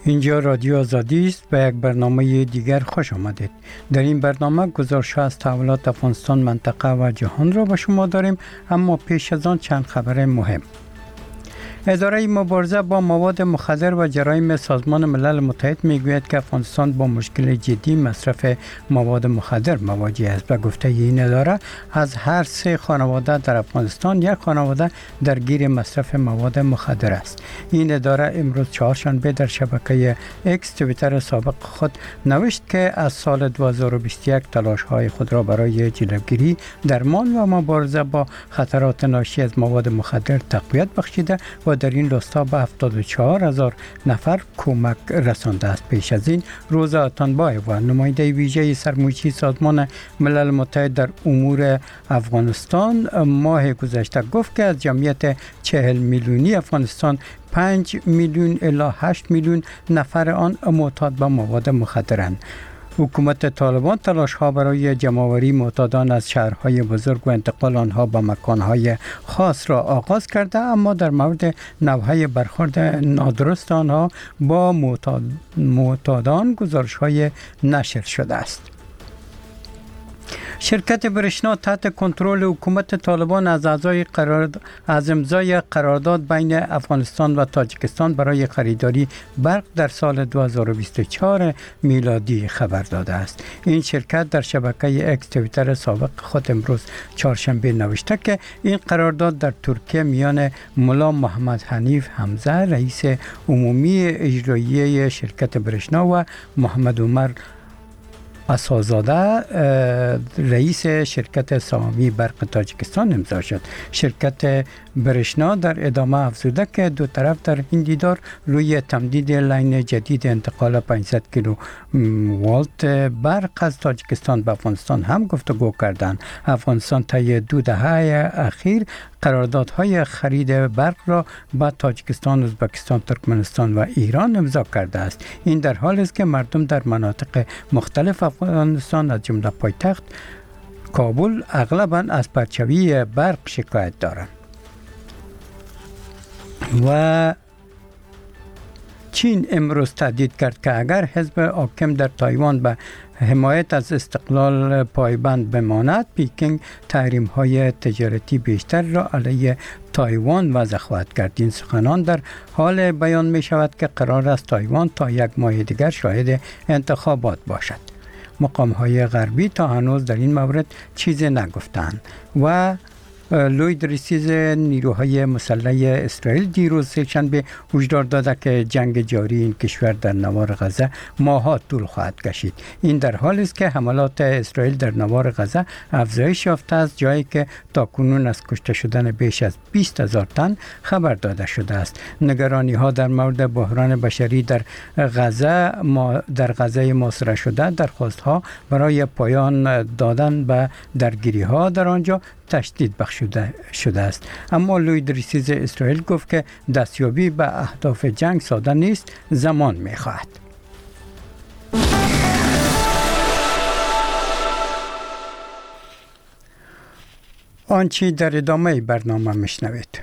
اینجا رادیو آزادی است. به یک برنامه دیگر خوش آمدید. در این برنامه گزارش از تحولات افغانستان، منطقه و جهان را به شما داریم، اما پیش از آن چند خبر مهم. اداره مبارزه با مواد مخدر و جرایم سازمان ملل متحد میگوید که افغانستان با مشکل جدی مصرف مواد مخدر مواجه است. به گفته این اداره، از هر 3 خانواده در افغانستان یک خانواده درگیر مصرف مواد مخدر است. این اداره امروز چهارشنبه در شبکه اکس توییتر سابق خود نوشت که از سال 2021 تلاش‌های خود را برای جلوگیری، درمان و مبارزه با خطرات ناشی از مواد مخدر تقویت بخشیده و در این راستا به 74,000 نفر کمک رسانده است. پیش از این روزا اتانبایو و نماینده ویژه سرمایه‌ای سازمان ملل متحد در امور افغانستان ماه گذشته گفت که از جمعیت 40 میلیونی افغانستان 5 میلیون الی 8 میلیون نفر آن معتاد به مواد مخدرند. حکومت طالبان تلاش‌ها برای جمع‌آوری معتادان از شهرهای بزرگ و انتقال آنها به مکان‌های خاص را آغاز کرده، اما در مورد نوع برخورد نادرست آنها با معتادان گزارش‌های نشر شده است. شرکت برشنا تحت کنترل حکومت طالبان از امضای قرارداد بین افغانستان و تاجیکستان برای خریداری برق در سال 2024 میلادی خبر داده است. این شرکت در شبکه اکس توییتر سابق خود امروز چهارشنبه نوشته که این قرارداد در ترکیه میان ملا محمد حنیف حمزه رئیس عمومی اجرایی شرکت برشنا و محمد عمر اسازاده رئیس شرکت سهامی برق تاجیکستان امضا شد. شرکت برشنا در ادامه افزوده که دو طرف در این دیدار روی تمدید لاین جدید انتقال 500 کیلو والت برق از تاجیکستان به افغانستان هم گفتگو کردند. افغانستان طی 2 دهه اخیر قراردادهای خرید برق را با تاجیکستان، ازبکستان، ترکمنستان و ایران امضا کرده است. این در حالی است که مردم در مناطق مختلف افغانستان از جمله پایتخت کابل اغلباً از پرچوی برق شکایت دارند. و چین امروز تهدید کرد که اگر حزب حاکم در تایوان به حمایت از استقلال پایبند بماند، پکینگ تحریم‌های تجارتی بیشتر را علیه تایوان وضع خواهد کرد. این سخنان در حال بیان می شود که قرار است تایوان تا 1 ماه دیگر شاهد انتخابات باشد. مقام‌های غربی تا هنوز در این مورد چیزی نگفتند. و لوید ریسیز نیروهای مسلح اسرائیل دیروز سه‌شنبه هشدار داده که جنگ جاری این کشور در نوار غزه ماه‌ها طول خواهد کشید. این در حالی است که حملات اسرائیل در نوار غزه افزایش یافته است، جایی که تاکنون از کشته شدن بیش از 20,000 تن خبر داده شده است. نگرانی‌ها در مورد بحران بشری در غزه محاصره شده، درخواست‌ها برای پایان دادن به درگیری‌ها در آنجا تشدید بخشیده شده است. اما لوید ریسیز اسرائیل گفت که دستیابی به اهداف جنگ ساده نیست، زمان می‌خواهد. آنچه در ادامه برنامه میشنوید.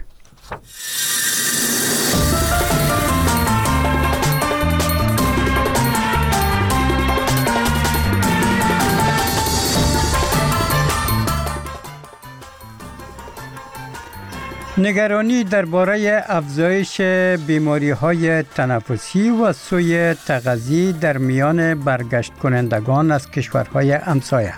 نگرانی درباره افزایش بیماری‌های تنفسی و سوء تغذیه در میان برگشت کنندگان از کشورهای همسایه.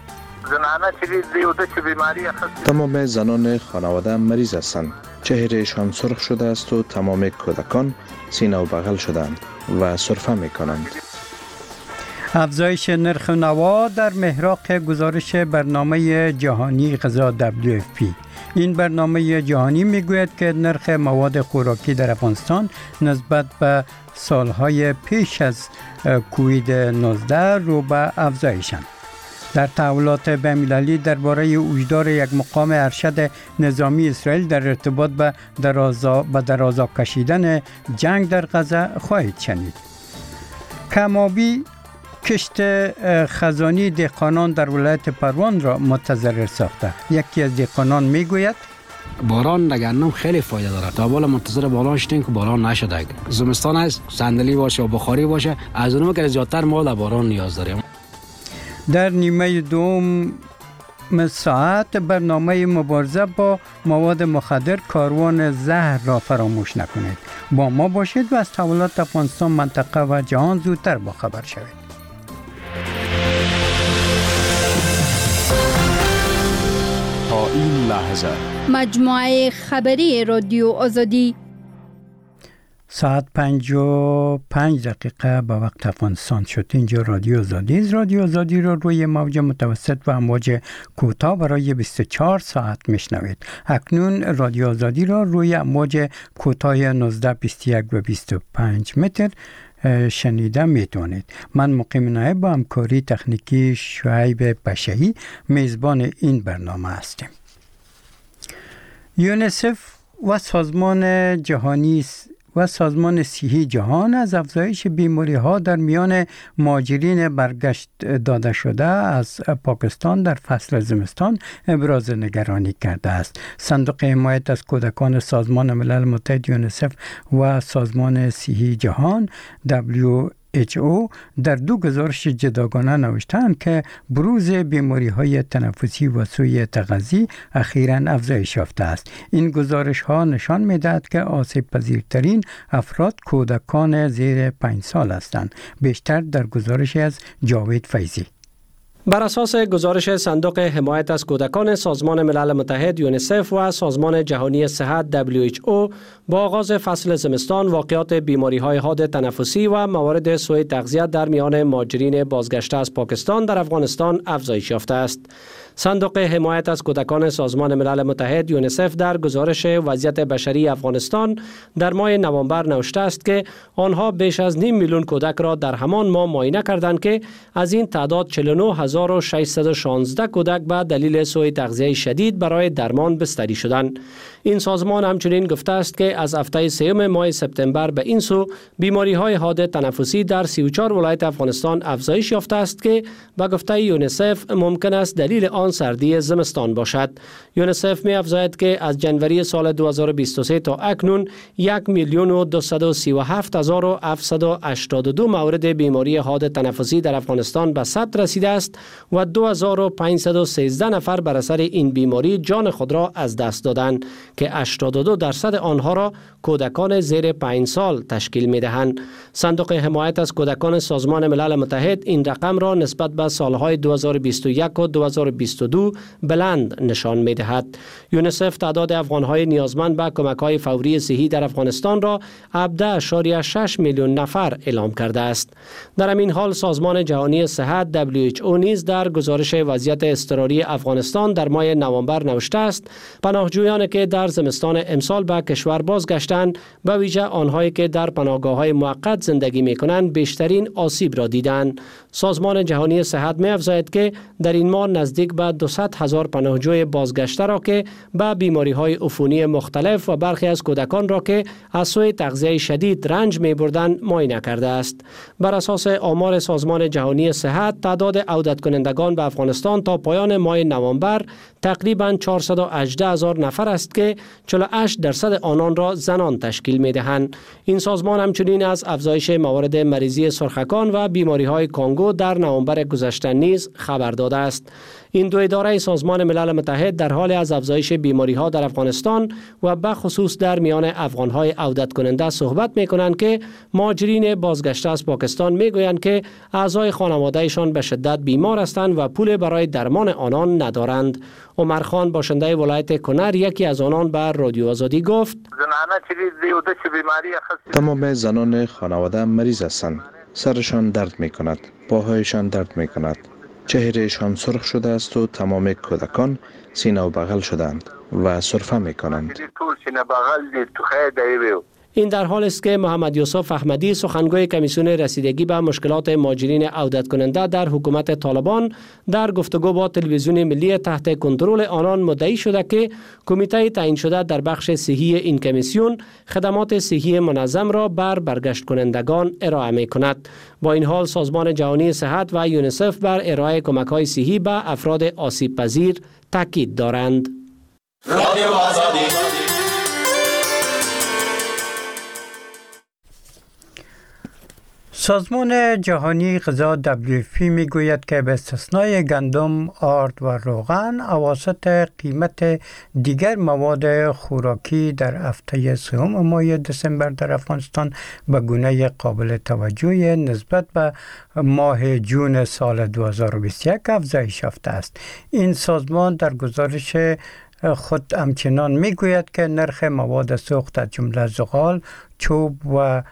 تمام زنان خانواده مریض هستند. چهرهشان سرخ شده است و تمام کودکان سینه و بغل شدند و سرفه می‌کنند. افزایش نرخ نوا در محراق گزارش برنامه جهانی غذا WFP. این برنامه جهانی میگوید که نرخ مواد خوراکی در افغانستان نسبت به سالهای پیش از کووید 19 رو به افزایشند. در تحولات بین‌المللی درباره وجود یک مقام ارشد نظامی اسرائیل در ارتباط به درازا کشیدن جنگ در غزه خواهید شنید. کمابی کشت خزانی دهقانان در ولایت پروان را متضرر ساخته. یکی از دهقانان میگوید باران در گندم خیلی فایده داره. تا بالا منتظر باران شدیم که باران نشده. زمستان است، صندلی باشه و بخاری باشه، از اونم که زیادتر ما در باران نیاز داریم. در نیمه دوم ساعت برنامه مبارزه با مواد مخدر کاروان زهر را فراموش نکنید. با ما باشید و از تحولات افغانستان، منطقه و جهان زودتر با خبر شوید. تا این لحظه مجموعه خبری رادیو آزادی ساعت 55 دقیقه به وقت افغانستان شد. اینجا رادیو آزادی است. رادیو آزادی را روی موج متوسط و امواج کوتاه برای 24 ساعت میشنوید. اکنون رادیو آزادی را روی امواج کوتاه 19، 21 و 25 متر شنیده میتونید. من مقیم نایب با همکاری تکنیکی شعیب بشهی میزبان این برنامه هستیم. یونیسف و سازمان جهانی و سازمان صحی جهان از افزایش بیماری ها در میان مهاجرین برگشت داده شده از پاکستان در فصل زمستان ابراز نگرانی کرده است. صندوق حمایت از کودکان سازمان ملل متحد یونیسف و سازمان صحی جهان WHO در دو گزارش جداگانه نوشتند که بروز بیماری‌های تنفسی و سوء تغذی اخیراً افزایش یافته است. این گزارش‌ها نشان می‌دهد که آسیب پذیرترین افراد کودکان زیر 5 سال هستند. بیشتر در گزارش از جاوید فیضی. بر اساس گزارش صندوق حمایت از کودکان سازمان ملل متحد یونیسف و سازمان جهانی صحت WHO با آغاز فصل زمستان واقعات بیماری‌های حاد تنفسی و موارد سوء تغذیه در میان مهاجرین بازگشته از پاکستان در افغانستان افزایش یافته است. صندوق حمایت از کودکان سازمان ملل متحد یونیسف در گزارش وضعیت بشری افغانستان در ماه نوامبر نوشته است که آنها بیش از 5 میلیون کودک را در همان ماه معاینه کردند که از این تعداد 49616 کودک به دلیل سوء تغذیه شدید برای درمان بستری شدند. این سازمان همچنین گفته است که از هفته سوم ماه سپتامبر به این سو بیماری‌های حاد تنفسی در 34 ولایت افغانستان افزایش یافته است که به گفته یونیسف ممکن است دلیل آن سردی زمستان باشد. یونیسف می افزاید که از جنوری سال 2023 تا اکنون 1,237,782 مورد بیماری حاد تنفسی در افغانستان به ثبت رسیده است و 2513 نفر بر اثر این بیماری جان خود را از دست دادند که 82% آنها را کودکان زیر 5 سال تشکیل می دهند. صندوق حمایت از کودکان سازمان ملل متحد این رقم را نسبت به سالهای 2021 و 2022 بلند نشان می دهد. یونیسف تعداد افغانهای نیازمند به کمک‌های فوری صحی در افغانستان را 17.6 میلیون نفر اعلام کرده است. در همین حال سازمان جهانی صحت WHO نیز در گزارش وضعیت اضطراری افغانستان در ماه نوامبر نوشته است پناهجویانی که در زمستان امسال به کشور بازگشتند به ویژه آنهایی که در پناهگاه‌های موقت زندگی می‌کنند بیشترین آسیب را دیدند. سازمان جهانی صحت می‌افزاید که در این ماه نزدیک به 200,000 پناهجوی بازگشته را که به بیماری‌های عفونی مختلف و برخی از کودکان را که از سوء تغذیه شدید رنج می‌بردند معاینه کرده است. بر اساس آمار سازمان جهانی صحت تعداد عودت کنندگان به افغانستان تا پایان ماه نوامبر تقریباً 418,000 نفر است که 48% آنان را زنان تشکیل می‌دهند. این سازمان همچنین از افزایش موارد مریضی سرخکان و بیماری‌های کانگو در نوامبر گذشته نیز خبر داده است. این دو اداره سازمان ملل متحد در حال از افزایش بیماری‌ها در افغانستان و به خصوص در میان افغان‌های عودت کننده صحبت می‌کنند که مهاجرین بازگشته از پاکستان می‌گویند که اعضای خانواده‌شان به شدت بیمار هستند و پول برای درمان آنان ندارند. عمر خان باشنده ولایت کنر یکی از آنان به رادیو آزادی گفت: تمام زنان خانواده مریض هستند. سرشان درد می‌کند، پاهایشان درد می‌کند. چهرهشان سرخ شده است و تمام کودکان سینه و بغل شدند و سرفه می‌کنند. این در حال است که محمد یوسف احمدی سخنگوی کمیسیون رسیدگی به مشکلات مهاجرین عودت کننده در حکومت طالبان در گفتگو با تلویزیون ملی تحت کنترل آنان مدعی شده که کمیته تعیین شده در بخش صحی این کمیسیون خدمات صحی منظم را بر برگشت کنندگان ارائه می کند. با این حال سازمان جهانی صحت و یونیسف بر ارائه کمک‌های صحی به افراد آسیب پذیر تاکید دارند. رادیو آزادی. سازمان جهانی غذا WFP میگوید که به استثنای گندم، آرد و روغن اواسط قیمت دیگر مواد خوراکی در هفته سوم ماه دسامبر در افغانستان به گونه قابل توجهی نسبت به ماه جون سال 2021 افزایش یافته است. این سازمان در گزارش خود همچنان میگوید که نرخ مواد سوخت از جمله زغال، چوب و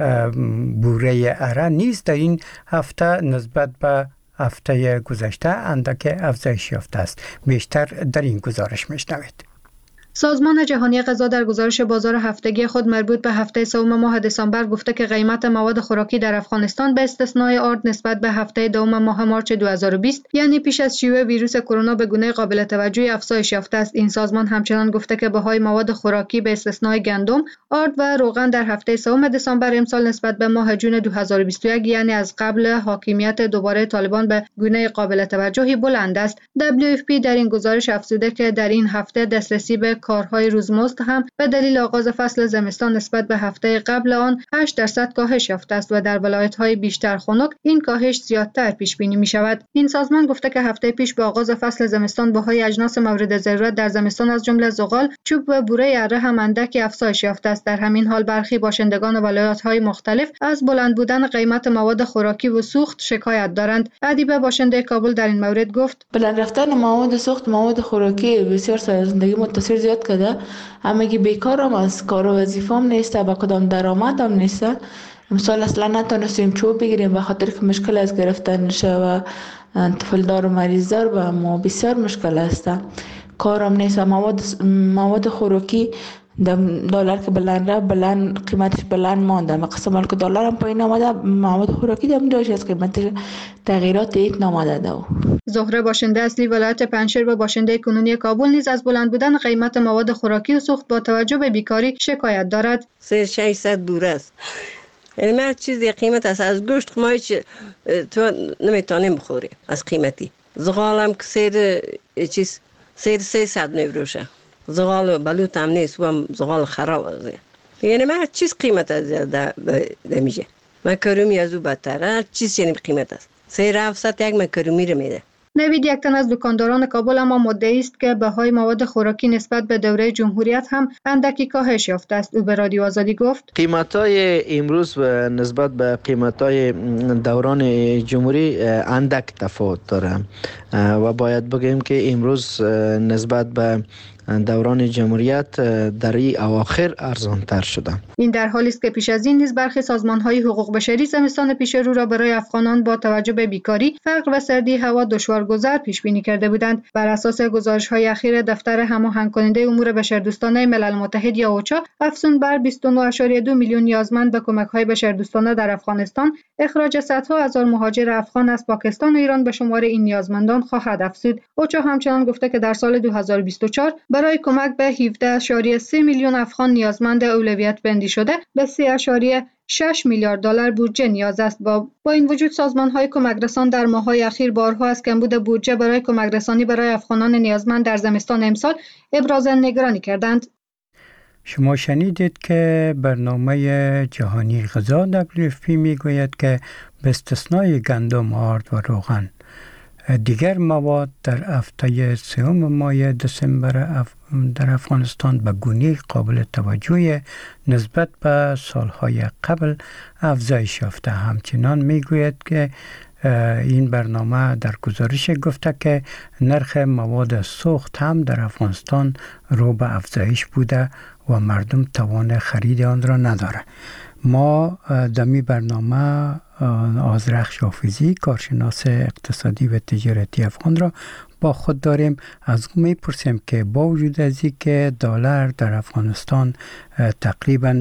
بوره اره نیز در این هفته نسبت به هفته گذشته اندک افزایش یافته است. بیشتر در این گزارش میشنوید. سازمان جهانی غذا در گزارش بازار هفتگی خود مربوط به هفته سوم ماه دسامبر گفته که قیمت مواد خوراکی در افغانستان به استثنای آرد نسبت به هفته دوم ماه مارچ 2020 یعنی پیش از شیوع ویروس کرونا به گونه قابل توجهی افزایش یافته است. این سازمان همچنان گفته که بهای مواد خوراکی به استثنای گندم، آرد و روغن در هفته سوم دسامبر امسال نسبت به ماه جون 2021 یعنی از قبل حاکمیت دوباره طالبان به گونه قابل توجهی بلند است. WFP در این گزارش افزوده که در این هفته دسترسی به کارهای روزمزد هم به دلیل آغاز فصل زمستان نسبت به هفته قبل آن 8% کاهش یافته است و در ولایت‌های بیشتر خنک این کاهش زیادتر پیش بینی می‌شود. این سازمان گفته که هفته پیش با آغاز فصل زمستان بهای اجناس مورد ضرورت در زمستان از جمله زغال، چوب و بوره اره هم اندکی افزایش یافته است. در همین حال برخی باشندگان ولایت‌های مختلف از بلند بودن قیمت مواد خوراکی و سوخت شکایت دارند. ادیبه باشنده کابل در این مورد گفت: بلند رفتن مواد سوخت، مواد خوراکی بسیار سر زندگی متاثر زیاد کرده. همگی بیکارم، از کار و وظیفه‌ام نیسته، با کدام درآمدم نیسته. امسال اصلا نتونستیم چوب بگیریم به خاطر که مشکل از گرفتن و طفلدار و مریضدار به ما بسیار مشکل است. کارم نیست. مواد خوراکی دلار که بلند قیمتش بلند مانده. مقصد که دلار هم پایین آمده، مواد خوراکی هم داشت از قیمتش تغییرات هیچ نامده دو. زهره باشنده اصلی ولایت پنجشیر و باشنده کنونی کابل نیز از بلند بودن قیمت مواد خوراکی و سوخت با توجه به بیکاری شکایت دارد. 600 دور است. یعنی هر چیزی قیمت است. از گوشت مایچ تو نمیتونیم بخوری از قیمتی. زغالم که سیر 300 نفروشه. زغال بلوط هم نیست و هم زغال خراب است. یعنی هر چیز قیمت است میشه. مکرومی از او بدتر. هر چیز یعنی قیمت است. 700 یک مکرومی رو میده. نوید، یک تن از دکانداران کابل، اما مدعی است که بهای مواد خوراکی نسبت به دوره جمهوریت هم اندکی کاهش یافته است. او به رادیو آزادی گفت: قیمت‌های امروز نسبت به قیمت‌های دوران جمهوری اندک تفاوت داره و باید بگیم که امروز نسبت به دوران جمهوریت در این اواخر ارزان‌تر شده. این در حالی است که پیش از این نیز برخی سازمان‌های حقوق بشری زمستان پیش رو را برای افغانان با توجه به بیکاری، فقر و سردی هوا دشوارگذر پیش بینی کرده بودند. بر اساس گزارش‌های اخیر دفتر هماهنگ کننده امور بشردوستانه ملل متحد یا اوچا، افزون بر 29.2 میلیون نیازمند به کمک‌های بشردوستانه در افغانستان، اخراج صدها هزار مهاجر افغان از پاکستان و ایران به شمار این نیازمندان خواهد افزود. اوچا همچنان گفته که در سال 2024 برای کمک به 17.3 میلیون افغان نیازمند اولویت بندی شده به 3.6 میلیارد دلار بودجه نیاز است. با این وجود سازمان‌های کمکرسان در ماه‌های اخیر بارها از کمبود بودجه برای کمکرسانی برای افغانان نیازمند در زمستان امسال ابراز نگرانی کردند. شما شنیدید که برنامه جهانی غذا WFP میگوید که به استثنای گندم، آرد و روغن دیگر مواد در هفته سوم ماه دسامبر در افغانستان به گونه قابل توجهی نسبت به سالهای قبل افزایش یافته. همچنان میگوید که این برنامه در گزارش گفته که نرخ مواد سوخت هم در افغانستان رو به افزایش بوده و مردم توان خرید آن را نداره. ما دمی برنامه آذرخش حافظی، کارشناس اقتصادی و تجارتی افغان را با خود داریم. از او میپرسیم که با وجود از اینکه دلار در افغانستان تقریبا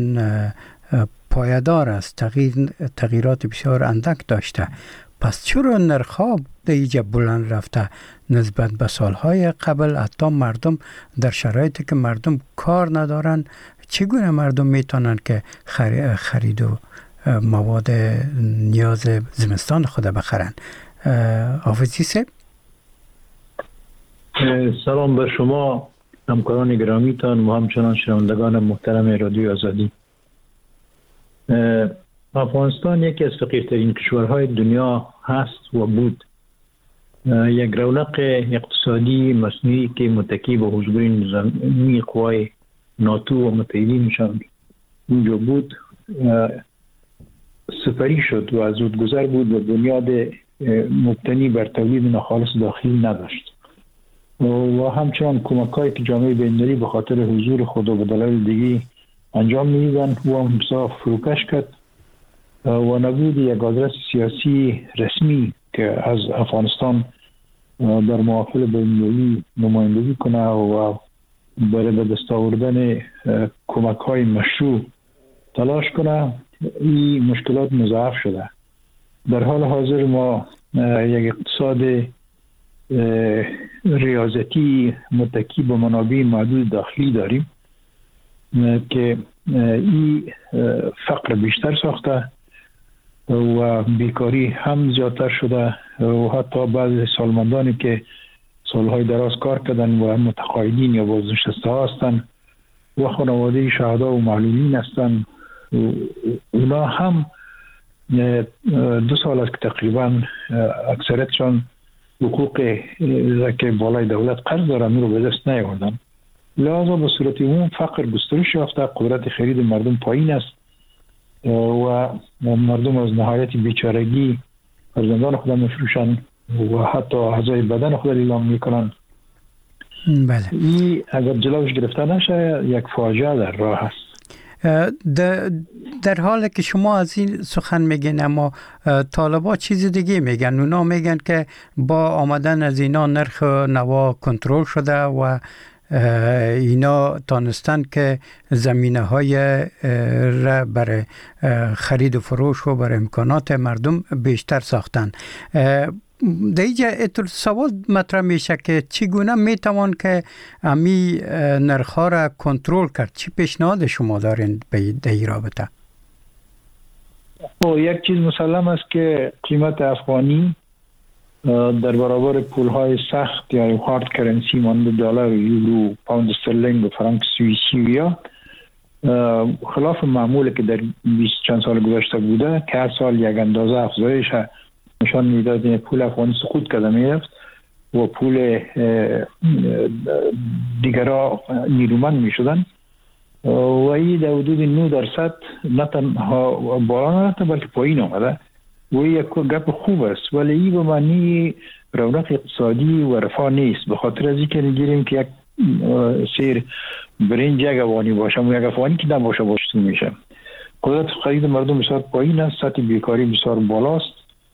پایدار است، تغییرات بسیار اندک داشته، پس چرا نرخ‌ها دیگه بلند رفته نسبت به سالهای قبل؟ حتی مردم در شرایطی که مردم کار ندارن، چگونه مردم میتونن که خرید و مواد نیاز زمستان خود بخرن؟ حافظی صاحب، سلام به شما همکاران گرامیتان و همچنان شنوندگان محترم رادیو آزادی. افغانستان یکی از فقیرترین کشورهای دنیا هست و بود. یک رونق اقتصادی مصنوعی که متکی به حضور نظامی قوای ناتو و متحدینشان اونجا بود سپری شد و از زودگذر بود و بنیاد مبتنی بر تولید ناخالص داخلی نداشت و همچنان کمک‌هایی که جامعه بین‌المللی به خاطر حضور خود و به دلایل دیگه انجام می‌دادند و هم فروکش کرد و نبود یک آدرس سیاسی رسمی که از افغانستان در محافل بین‌المللی نمایندگی کنه و برای به دست آوردن کمک‌های مشروع تلاش کنه. این مشکلات مضاعف شده. در حال حاضر ما یک اقتصاد ریاضتی متکی به منابع محدود داخلی داریم که این فقر بیشتر ساخته و بیکاری هم زیادتر شده و حتی بعضی سالمندانی که سالهای دراز کار کردن و متقاعدین یا بازنشسته ها هستند و خانواده شهدا و معلولین هستند، اونا هم 2 سال است که تقریبا اکثریتشان حقوق که بالای دولت قرض دارن رو به دست نیاوردن. لذا به صورت عموم فقر گسترش یافته، قدرت خرید مردم پایین است و مردم از نهایت بیچارگی فرزندان خود میفروشن و حتی اعضای بدن خود اعلام میکنن. بله. این اگر جلوش گرفته نشه یک فاجعه در راه است. در حالی که شما از این سخن میگین، اما طالبا چیز دیگه میگن. اونا میگن که با آمدن از اینا نرخ نوا کنترل شده و اینا تانستن که زمینه های را برای خرید و فروش و برای امکانات مردم بیشتر ساختن. در اینجا سوال مطرح میشه که چگونه میتوان که امی نرخ‌ها را کنترل کرد؟ چی پیشنهاد شما دارین به این رابطه؟ یک چیز مسلم است که قیمت افغانی در برابر پولهای سخت یا هارد کرنسی مانند دلار، یورو، پوند استرلینگ و فرانک سوئیسی یا خلاف معمولی که در 20 چند سال گذشته بوده که هر سال یک اندازه افزایش نشان میداد پول افغانی سقوط کرده میرفت و پول دیگرها نیرومند میشدن و این در حدود 9% نه تنها بالا نرفته بلکه پایین آمده و یک گپ خوب است، ولی این به معنی رونق اقتصادی و رفاه نیست. به خاطر از اینکه میگیریم که یک سیر برنج یک افغانی باشه و یک افغانی که نباشه باشتون میشه. قدرت خرید مردم بسیار پایین است، سطح بیکاری بسیار بالاست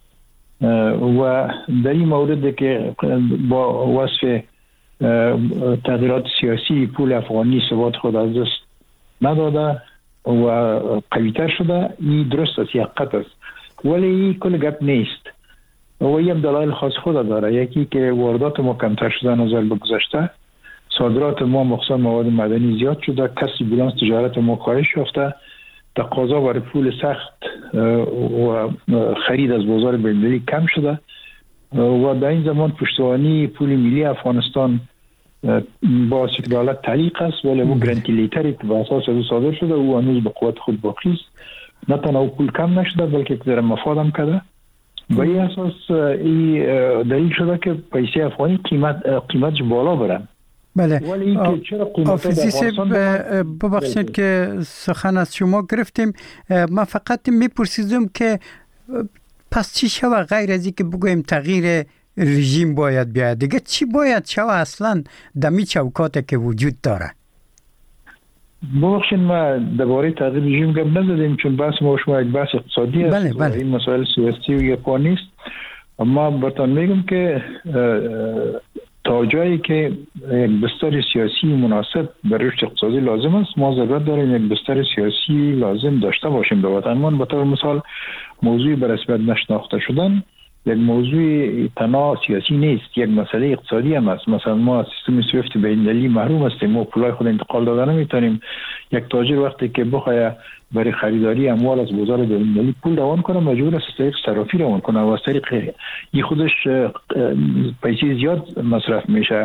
و در این مورد که با وصف تغییرات سیاسی پول افغانی ثبات خود از دست نداده و قویتر شده، این درست است، حقیقت است، ولی این کل گپ نیست و این هم دلایل خاص خود داره. یکی که واردات ما کمتر شده نظر به گذشته، صادرات ما مخصوصا مواد معدنی زیاد شده، کسری بیلانس تجارت ما کاهش یافته، تقاضا برای پول سخت و خرید از بازار بین‌المللی کم شده و در این زمان پشتوانی پول ملی افغانستان با دولت تعلیق است، ولی او گرانتیلیتری که به اساس او صادر شده او هنوز به قوت خود باقی است. نه تنها او پول کم نشده بلکه در مفاد هم کرده. به این اساس این دلیل شده که پیسه افغانی قیمتش بالا برن. بله. آفیسی صاحب ببخشید که سخن از شما گرفتیم. من فقط میپرسیدم که پس چی شوه غیر از این که بگویم تغییر رژیم باید بیاید، دیگه چی باید شوه اصلا دمی چوکاتی که وجود داره؟ ببخشید ما درباره تغییر رژیم گپ نزدیم چون بحث ما شما یک بحث اقتصادی است. بله. این مسائل سیاسی و یکان نیست. اما براتون میگم که تا جایی که یک بستر سیاسی مناسب برای رشد اقتصادی لازم است، ما ضرورت داریم یک بستر سیاسی لازم داشته باشیم در وطنمان. به طور مثال موضوع به رسمیت نشناخته شدن یک موضوع تنها سیاسی نیست، یک مسئله اقتصادی هم است. مثلا ما سیستم سویفت بین‌المللی محروم هستیم، ما پولای خود انتقال دادن نمیتونیم. یک تاجر وقتی که بخواد برای خریداری اموال از بازار بین‌المللی پول روان کنه مجبور است از طریق صرافی روان کنه و از طریق این خودش پیسه زیاد مصرف میشه.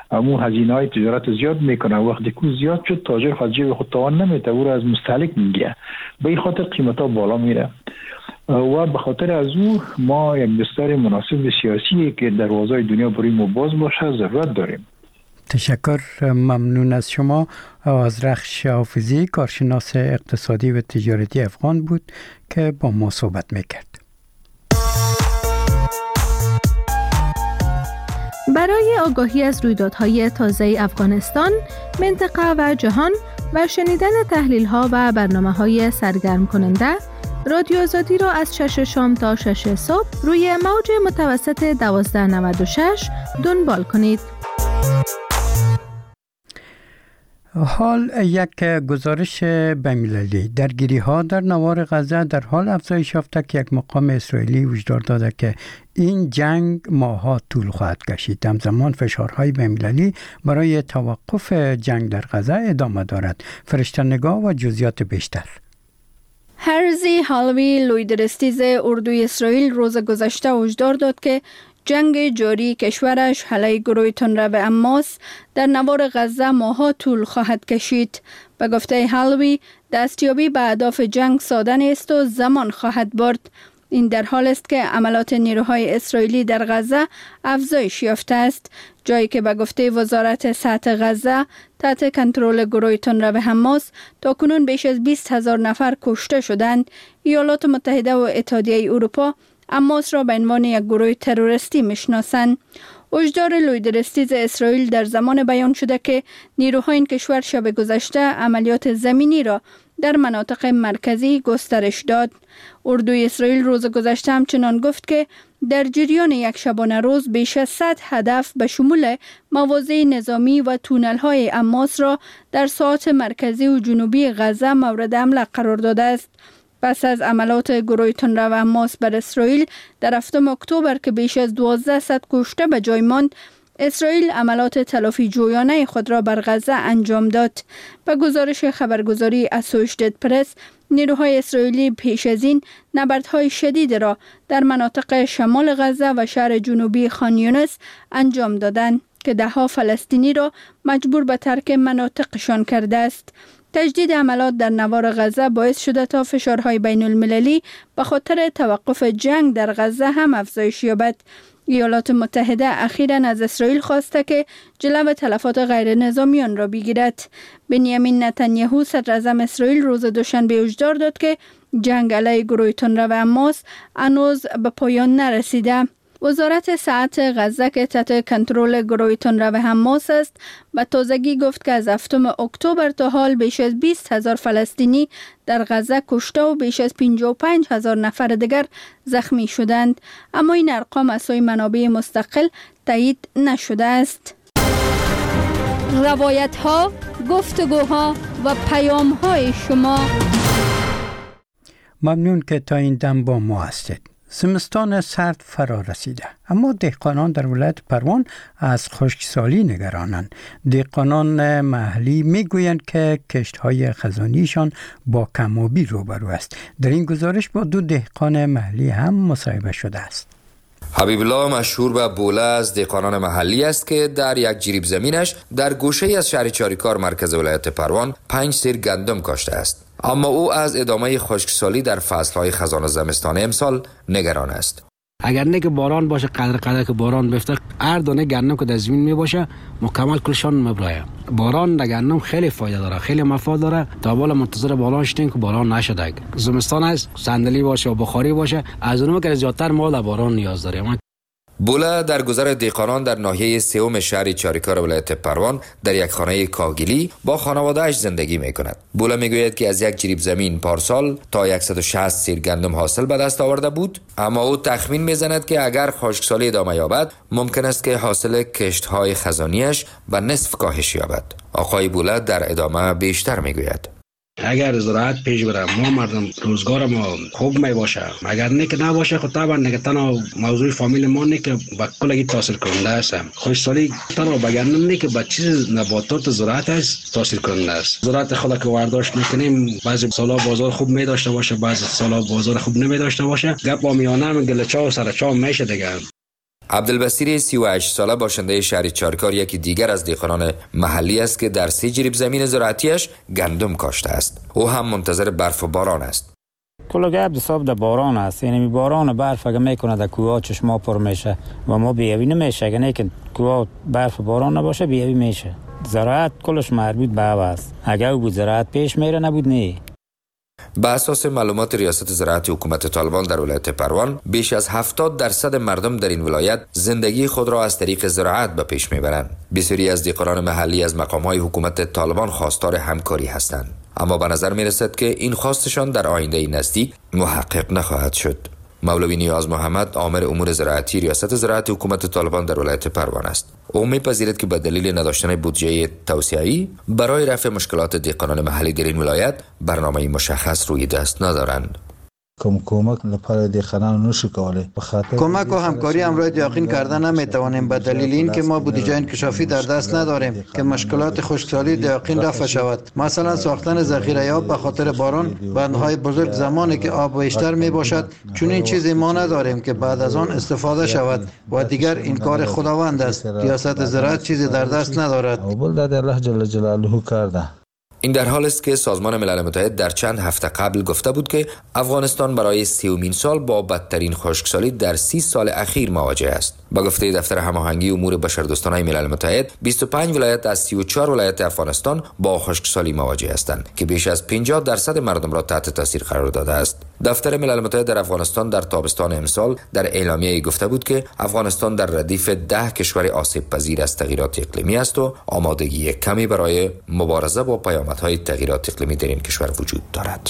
امو هزینه‌های تجارت زیاد میکنه. وقتی که زیاد شد تاجر خود جیب خود توان نمیته، او را از مستهلک میگیره، به این خاطر قیمتا بالا میره و به خاطر از او ما یک بستر مناسب سیاسی که دروازه دنیا برای ما باز باشه ضرورت داریم. تشکر، ممنون از شما. آذرخش حافظی، کارشناس اقتصادی و تجارتی افغان بود که با ما صحبت میکرد. برای آگاهی از رویدادهای تازه افغانستان، منطقه و جهان و شنیدن تحلیل‌ها و برنامه‌های سرگرم کننده، رادیو آزادی را از 6 شام تا 6 صبح روی موج متوسط 1296 دنبال کنید. حال یک گزارش بین‌المللی، درگیری ها در نوار غزه در حال افزایش یافته که یک مقام اسرائیلی هشدار داده که این جنگ ماه‌ها طول خواهد کشید. همزمان فشارهای بین‌المللی برای توقف جنگ در غزه ادامه دارد. فرشته‌نگاه و جزئیات بیشتر. هرزی حالوی، لویدرستیز اردوی اسرائیل روز گذشته هشدار داد که جنگ جاری کشورش علیه گروه تندرو حماس در نوار غزه ماه‌ها طول خواهد کشید. به گفته حلوی، دستیابی به اهداف جنگ ساده نیست و زمان خواهد برد. این در حال است که عملات نیروهای اسرائیلی در غزه افزایش یافته است، جایی که به گفته وزارت صحت غزه تحت کنترل گروه تندرو حماس تاکنون بیش از 20,000 نفر کشته شدند. ایالات متحده و اتحادیه اروپا حماس را به عنوان یک گروه تروریستی میشناسند. هشدار لویدرستیز اسرائیل در زمان بیان شده که نیروهای این کشور شب گذشته عملیات زمینی را در مناطق مرکزی گسترش داد. اردوی اسرائیل روز گذشته همچنان گفت که در جریان یک شبانه روز بیش از 100 هدف به شمول مواضع نظامی و تونل‌های حماس را در ساحات مرکزی و جنوبی غزه مورد حمله قرار داده است. پس از عملات گروه تندرو حماس بر اسرائیل در 7 اکتبر که بیش از 1200 کشته به جای ماند، اسرائیل عملات تلافی جویانه خود را بر غزه انجام داد. به گزارش خبرگزاری اسوشیتد پرس، نیروهای اسرائیلی پیش از این نبردهای شدید را در مناطق شمال غزه و شهر جنوبی خان یونس انجام دادند که ده‌ها فلسطینی را مجبور به ترک مناطقشان کرده است. تجدید عملات در نوار غزه باعث شده تا فشارهای بین المللی به خاطر توقف جنگ در غزه هم افزایش یابد. ایالات متحده اخیراً از اسرائیل خواسته که جلو تلفات غیر نظامیان را بگیرد. بنیامین نتانیاهو صدر اعظم اسرائیل روز دوشنبه هشدار داد که جنگ علیه گروه تندرو حماس هنوز به پایان نرسیده. وزارت صحت غزه که تحت کنترل گروه تندرو حماس است به تازگی گفت که از 7 اکتبر تا حال بیش از 20,000 فلسطینی در غزه کشته و بیش از 55,000 نفر دیگر زخمی شدند، اما این ارقام از سوی منابع مستقل تایید نشده است. روایت ها، گفتگوها و پیام های شما. ممنون که تا این دم با ما هستید. زمستان سرد فرا رسیده، اما دهقانان در ولایت پروان از خشکسالی نگرانند. دهقانان محلی میگویند که کشت‌های خزانیشان با کم‌آبی روبرو است. در این گزارش با 2 دهقان محلی هم مصاحبه شده است. حبیب الله مشهور به بوله از دهقانان محلی است که در یک جریب زمینش در گوشه از شهر چاریکار مرکز ولایت پروان 5 سیر گندم کاشته است. اما او از ادامه خشکسالی در فصلهای خزان و زمستان امسال نگران است. اگر نه که باران باشه، قدر که باران بفته، هر دانه گندم که در زمین می باشه مکمل کلشان مبرایه. باران در گندم خیلی فایده داره، خیلی مفاد داره. تا بالا منتظر باران شدیم که باران نشده. زمستان است، صندلی باشه و بخاری باشه، از اونم که زیادتر ما در باران نیاز داریم. بوله در گذر دهقانان در ناحیه سوم شهر چاریکار ولایت پروان در یک خانه کاهگلی با خانواده‌اش زندگی می‌کند. بوله میگوید که از یک جریب زمین پارسال تا 160 سیر گندم حاصل به دست آورده بود، اما او تخمین میزند که اگر خشکسالی ادامه یابد ممکن است که حاصل کشت‌های خزانیش به نصف کاهش یابد. آقای بوله در ادامه بیشتر میگوید: اگر زراعت پیش بره، ما مردم روزگار ما خوب می باشه. اگر نه که نباشه، خب طبعا نه که تنها موضوع فامیل ما نه که با کلگی تاثیر کننده است. خشکسالی تنها بگردم نه که با چیز نباتات زراعت است تاثیر کننده است. زراعت خود که وارداشت میکنیم، بعضی سالا بازار خوب می داشته باشه، بعضی سالا بازار خوب نمی داشته باشه. گپ با میانه هم گلچا و سرچا میشه دیگه. عبدالبصیر 38 ساله باشنده شهر چارکار یکی دیگر از دهقانان محلی است که در 3 جریب زمین زراعتیش گندم کاشته است. او هم منتظر برف و باران است. کل گپ حساب در باران است. یعنی باران و برف اگه میکنه در کوه چشما پر میشه و ما بیابی نمیشه. اگه نه که کوه برف و باران نباشه بیابی میشه. زراعت کلش مربوط به هوا است. اگه بود زراعت پیش میره نبود نه. به اساس معلومات ریاست زراعت حکومت طالبان در ولایت پروان، بیش از 70% مردم در این ولایت زندگی خود را از طریق زراعت به پیش میبرند. بسیاری از دهقانان محلی از مقام‌های حکومت طالبان خواستار همکاری هستند، اما به نظر میرسد که این خواستشان در آینده نزدیک محقق نخواهد شد. مولوی نیاز محمد آمر امور زراعتی ریاست زراعت حکومت طالبان در ولایت پروان است. او می‌پذیرد که به دلیل نداشتن بودجه توسعه‌ای برای رفع مشکلات دهقانان محلی در این ولایت برنامه‌ای مشخص روی دست ندارند. کمک لپاره دهقانان نشو کوله. کمک و همکاری امروز یقین کردن نمیتوانیم به دلیل اینکه ما بودجه انکشافی در دست نداریم که مشکلات خشکسالی یقین رفع شود. مثلا ساختن ذخیره آب به خاطر باران، بندهای بزرگ زمانی که آب بیشتر می باشد، چون این چیزی ما نداریم که بعد از آن استفاده شود و دیگر این کار خداوند است. ریاست زراعت چیزی در دست ندارد. الله جل جلاله کرده. این در حال است که سازمان ملل متحد در چند هفته قبل گفته بود که افغانستان برای 30مین سال با بدترین خشکسالی در 30 سال اخیر مواجه است. با گفته دفتر هماهنگی امور بشردوستانه ملل متحد، 25 ولایت از 34 ولایت افغانستان با خشکسالی مواجه هستند که بیش از 50% مردم را تحت تاثیر قرار داده است. دفتر ملل متحد در افغانستان در تابستان امسال در اعلامیه‌ای گفته بود که افغانستان در ردیف 10 کشور آسیب پذیر از تغییرات اقلیمی است و آمادگی کمی برای مبارزه با پیامدهای تغییرات اقلیمی در این کشور وجود دارد.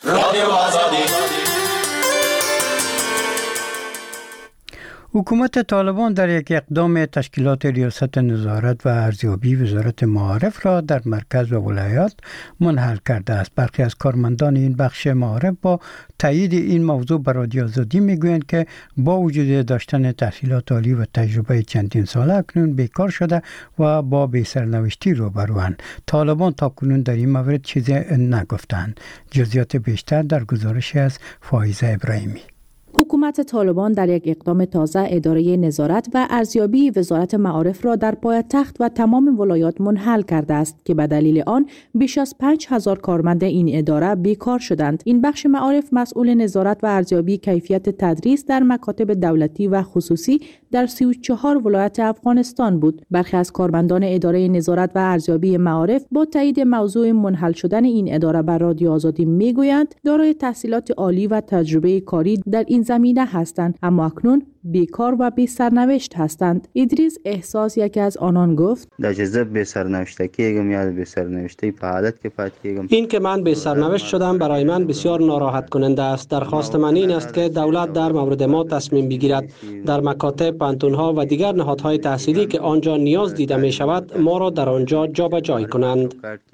حکومت طالبان در یک اقدام تشکیلات ریاست نظارت و ارزیابی وزارت معارف را در مرکز و ولایات منحل کرده است. برخی از کارمندان این بخش معارف با تایید این موضوع به رادیو آزادی میگویند که با وجود داشتن تحصیلات عالی و تجربه چندین ساله اکنون بیکار شده و با بی‌سرنوشتی روبروند. طالبان تاکنون در این مورد چیزی نگفتند. جزئیات بیشتر در گزارشی از فائزه ابراهیمی. حکومت طالبان در یک اقدام تازه اداره نظارت و ارزیابی وزارت معارف را در پایتخت و تمام ولایات منحل کرده است که به دلیل آن بیش از 5000 کارمند این اداره بیکار شدند. این بخش معارف مسئول نظارت و ارزیابی کیفیت تدریس در مکاتب دولتی و خصوصی در 34 ولایت افغانستان بود. برخی از کارمندان اداره نظارت و ارزیابی معارف با تایید موضوع منحل شدن این اداره بر رادیو آزادی میگویند دارای تحصیلات عالی و تجربه کاری در این زمینه هستند، اما اکنون بیکار و بی سرنوشت هستند. ادریس احساس یکی از آنان گفت: در جزء بی سرنوشتگیم یا بی سرنوشتی په حالت که پاتیم. این که من بی سرنوشت شدم برای من بسیار ناراحت کننده است. درخواست من این است که دولت در مورد ما تصمیم بگیرد در مکاتب، پانتون‌ها و دیگر نهادهای تحصیلی که آنجا نیاز دیده می شود ما را در آنجا جابجا کنند.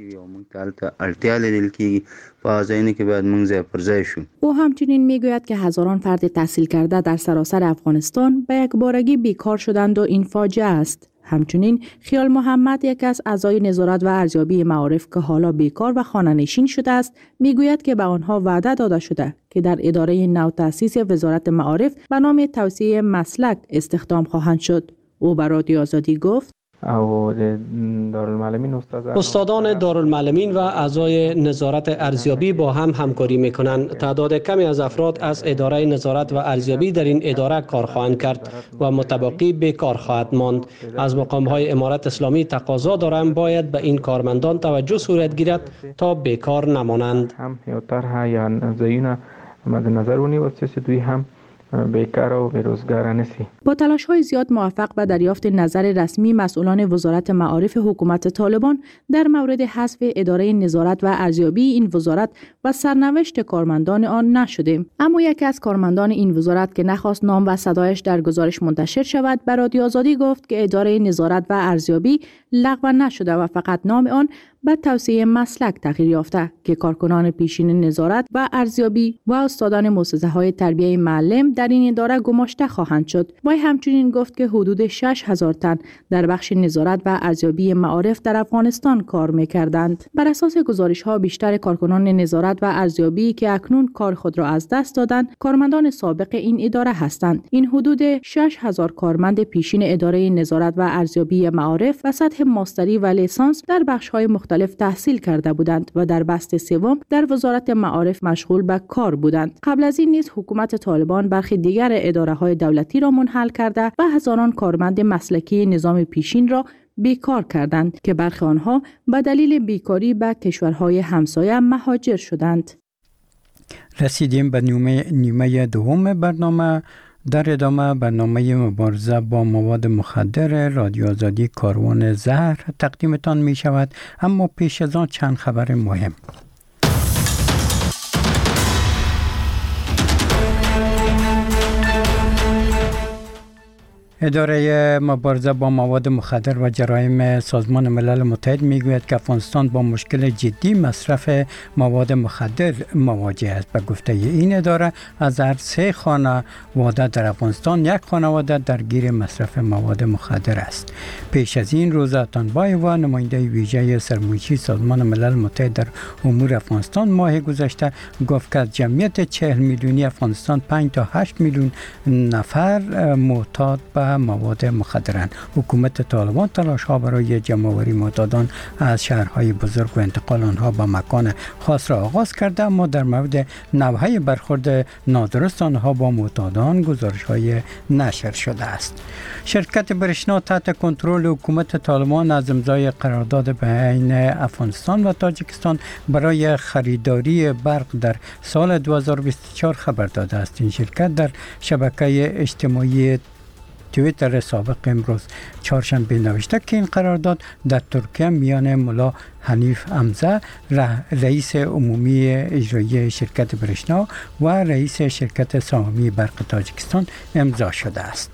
او همچنین میگوید که هزاران فرد تحصیل کرده در سراسر افغانستان به یک بارگی بیکار شدند و این فاجعه است. همچنین خیال محمد، یک از اعضای نظارت و ارزیابی معارف که حالا بیکار و خانه‌نشین شده است، میگوید که به آنها وعده داده شده که در اداره نو تأسیس وزارت معارف به نام توسعه مسلک استخدام خواهند شد. او به رادیو آزادی گفت: استادان دارالمعلمین و اعضای نظارت ارزیابی با هم همکاری میکنند. تعداد کمی از افراد از اداره نظارت و ارزیابی در این اداره کار خواهند کرد و متبقی بیکار خواهد ماند. از مقام‌های امارت اسلامی تقاضا دارم باید به این کارمندان توجه صورت گیرد تا بیکار نمانند. بیکار و بیروزگار نسی. با تلاش‌های زیاد موفق به دریافت نظر رسمی مسئولان وزارت معارف حکومت طالبان در مورد حذف اداره نظارت و ارزیابی این وزارت و سرنوشت کارمندان آن نشدیم. اما یکی از کارمندان این وزارت که نخواست نام و صدایش در گزارش منتشر شود به رادیو آزادی گفت که اداره نظارت و ارزیابی لغو نشده و فقط نام آن به توسعه مسلک تغییر یافته که کارکنان پیشین نظارت و ارزیابی و استادان مؤسسه‌های تربیت معلم در این اداره گماشته خواهند شد. وی همچنین گفت که حدود 6000 تن در بخش نظارت و ارزیابی معارف در افغانستان کار می‌کردند. بر اساس گزارش‌ها بیشتر کارکنان نظارت و ارزیابی که اکنون کار خود را از دست دادند، کارمندان سابق این اداره هستند. این حدود 6000 کارمند پیشین اداره نظارت و ارزیابی معارف و سطح ماستری و لیسانس در بخش‌های مختلف تحصیل کرده بودند و در بست سوم در وزارت معارف مشغول به کار بودند. قبل از این نیز حکومت طالبان برخی دیگر اداره‌های دولتی را منحل کرده و هزاران کارمند مسلکی نظام پیشین را بیکار کردند که برخی آنها به دلیل بیکاری به کشورهای همسایه مهاجر شدند. رسیدیم به نیمه دوم برنامه. در ادامه برنامه مبارزه با مواد مخدر رادیو آزادی کاروان زهر تقدیمتان می شود، اما پیش از آن چند خبر مهم. اداره مبارزه با مواد مخدر و جرایم سازمان ملل متحد میگوید که افغانستان با مشکل جدی مصرف مواد مخدر مواجه است. به گفته این اداره از هر 3 خانواده در افغانستان 1 خانواده درگیر مصرف مواد مخدر است. پیش از این روزا تانبایوا نماینده ویژه سرمایه‌ای سازمان ملل متحد در امور افغانستان ماه گذشته گفت که از جمعیت 40 میلیونی افغانستان 5 تا 8 میلیون نفر معتاد به مواد مخدرند. حکومت طالبان تلاش‌ها برای جمع‌آوری معتادان از شهرهای بزرگ و انتقال آنها به مکان خاص را آغاز کرده، اما در مورد نوع برخورد نادرست آنها با معتادان گزارش‌های نشر شده است. شرکت برشنا تحت کنترل حکومت طالبان از امضای قرارداد بین افغانستان و تاجیکستان برای خریداری برق در سال 2024 خبر داده است. این شرکت در شبکه اجتماعی توییتر سابق امروز چهارشنبه نوشته که این قرارداد در ترکیه میان ملا حنیف امزه رئیس عمومی اجرایی شرکت برشنا و رئیس شرکت سهامی برق تاجیکستان امضا شده است.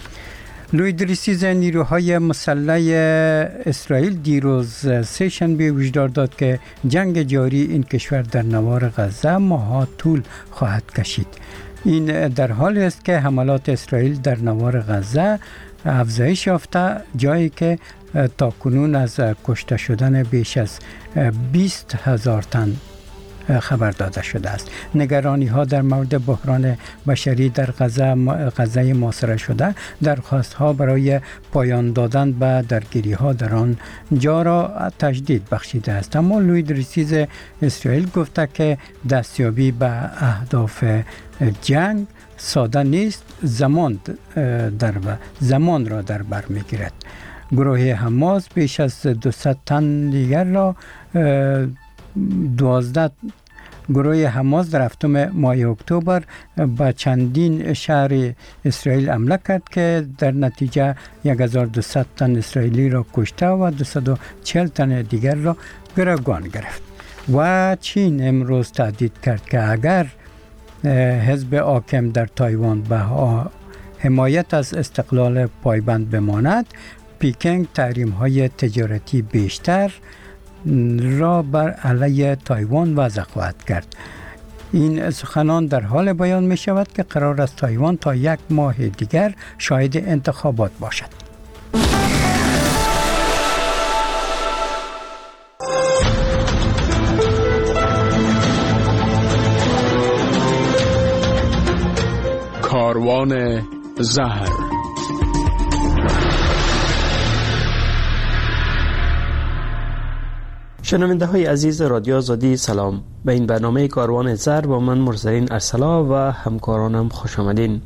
لوی دریسیز نیروهای مسلح اسرائیل دیروز سه شنبه هشدار داد که جنگ جاری این کشور در نوار غزه ماه‌ها طول خواهد کشید. این در حالی است که حملات اسرائیل در نوار غزه افزایش یافته، جایی که تاکنون از کشته شدن بیش از 20,000 تن خبر داده شده است. نگرانی ها در مورد بحران بشری در غزه محاصره شده درخواست ها برای پایان دادن به درگیری ها در آن جا را تجدید بخشیده است. اما لوی دریسیز اسرائیل گفته که دستیابی به اهداف جنگ ساده نیست، زمان را در بر میگیرد. گروه حماس بیش از 200 تن دیگر را گروه حماس در هفتم ماه اکتبر به چندین شهر اسرائیل حمله کرد که در نتیجه 1200 تن اسرائیلی را کشته و 240 تن دیگر را گروگان گرفت. و چین امروز تهدید کرد که اگر حزب حاکم در تایوان به حمایت از استقلال پایبند بماند، پکینگ تحریم‌های تجارتی بیشتر را بر علیه تایوان وضع خواهد کرد. این سخنان در حال بیان می شود که قرار است تایوان تا 1 ماه دیگر شاهد انتخابات باشد. کاروان زهر. شنونده های عزیز رادیو آزادی سلام. به این برنامه کاروان زهر با من مرسلین ارسلا و همکارانم خوش آمدین.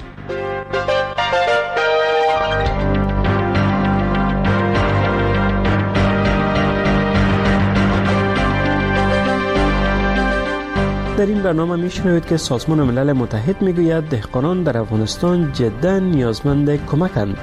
در این برنامه میشنوید که سازمان ملل متحد میگوید دهقانان در افغانستان جدا نیازمند کمکند.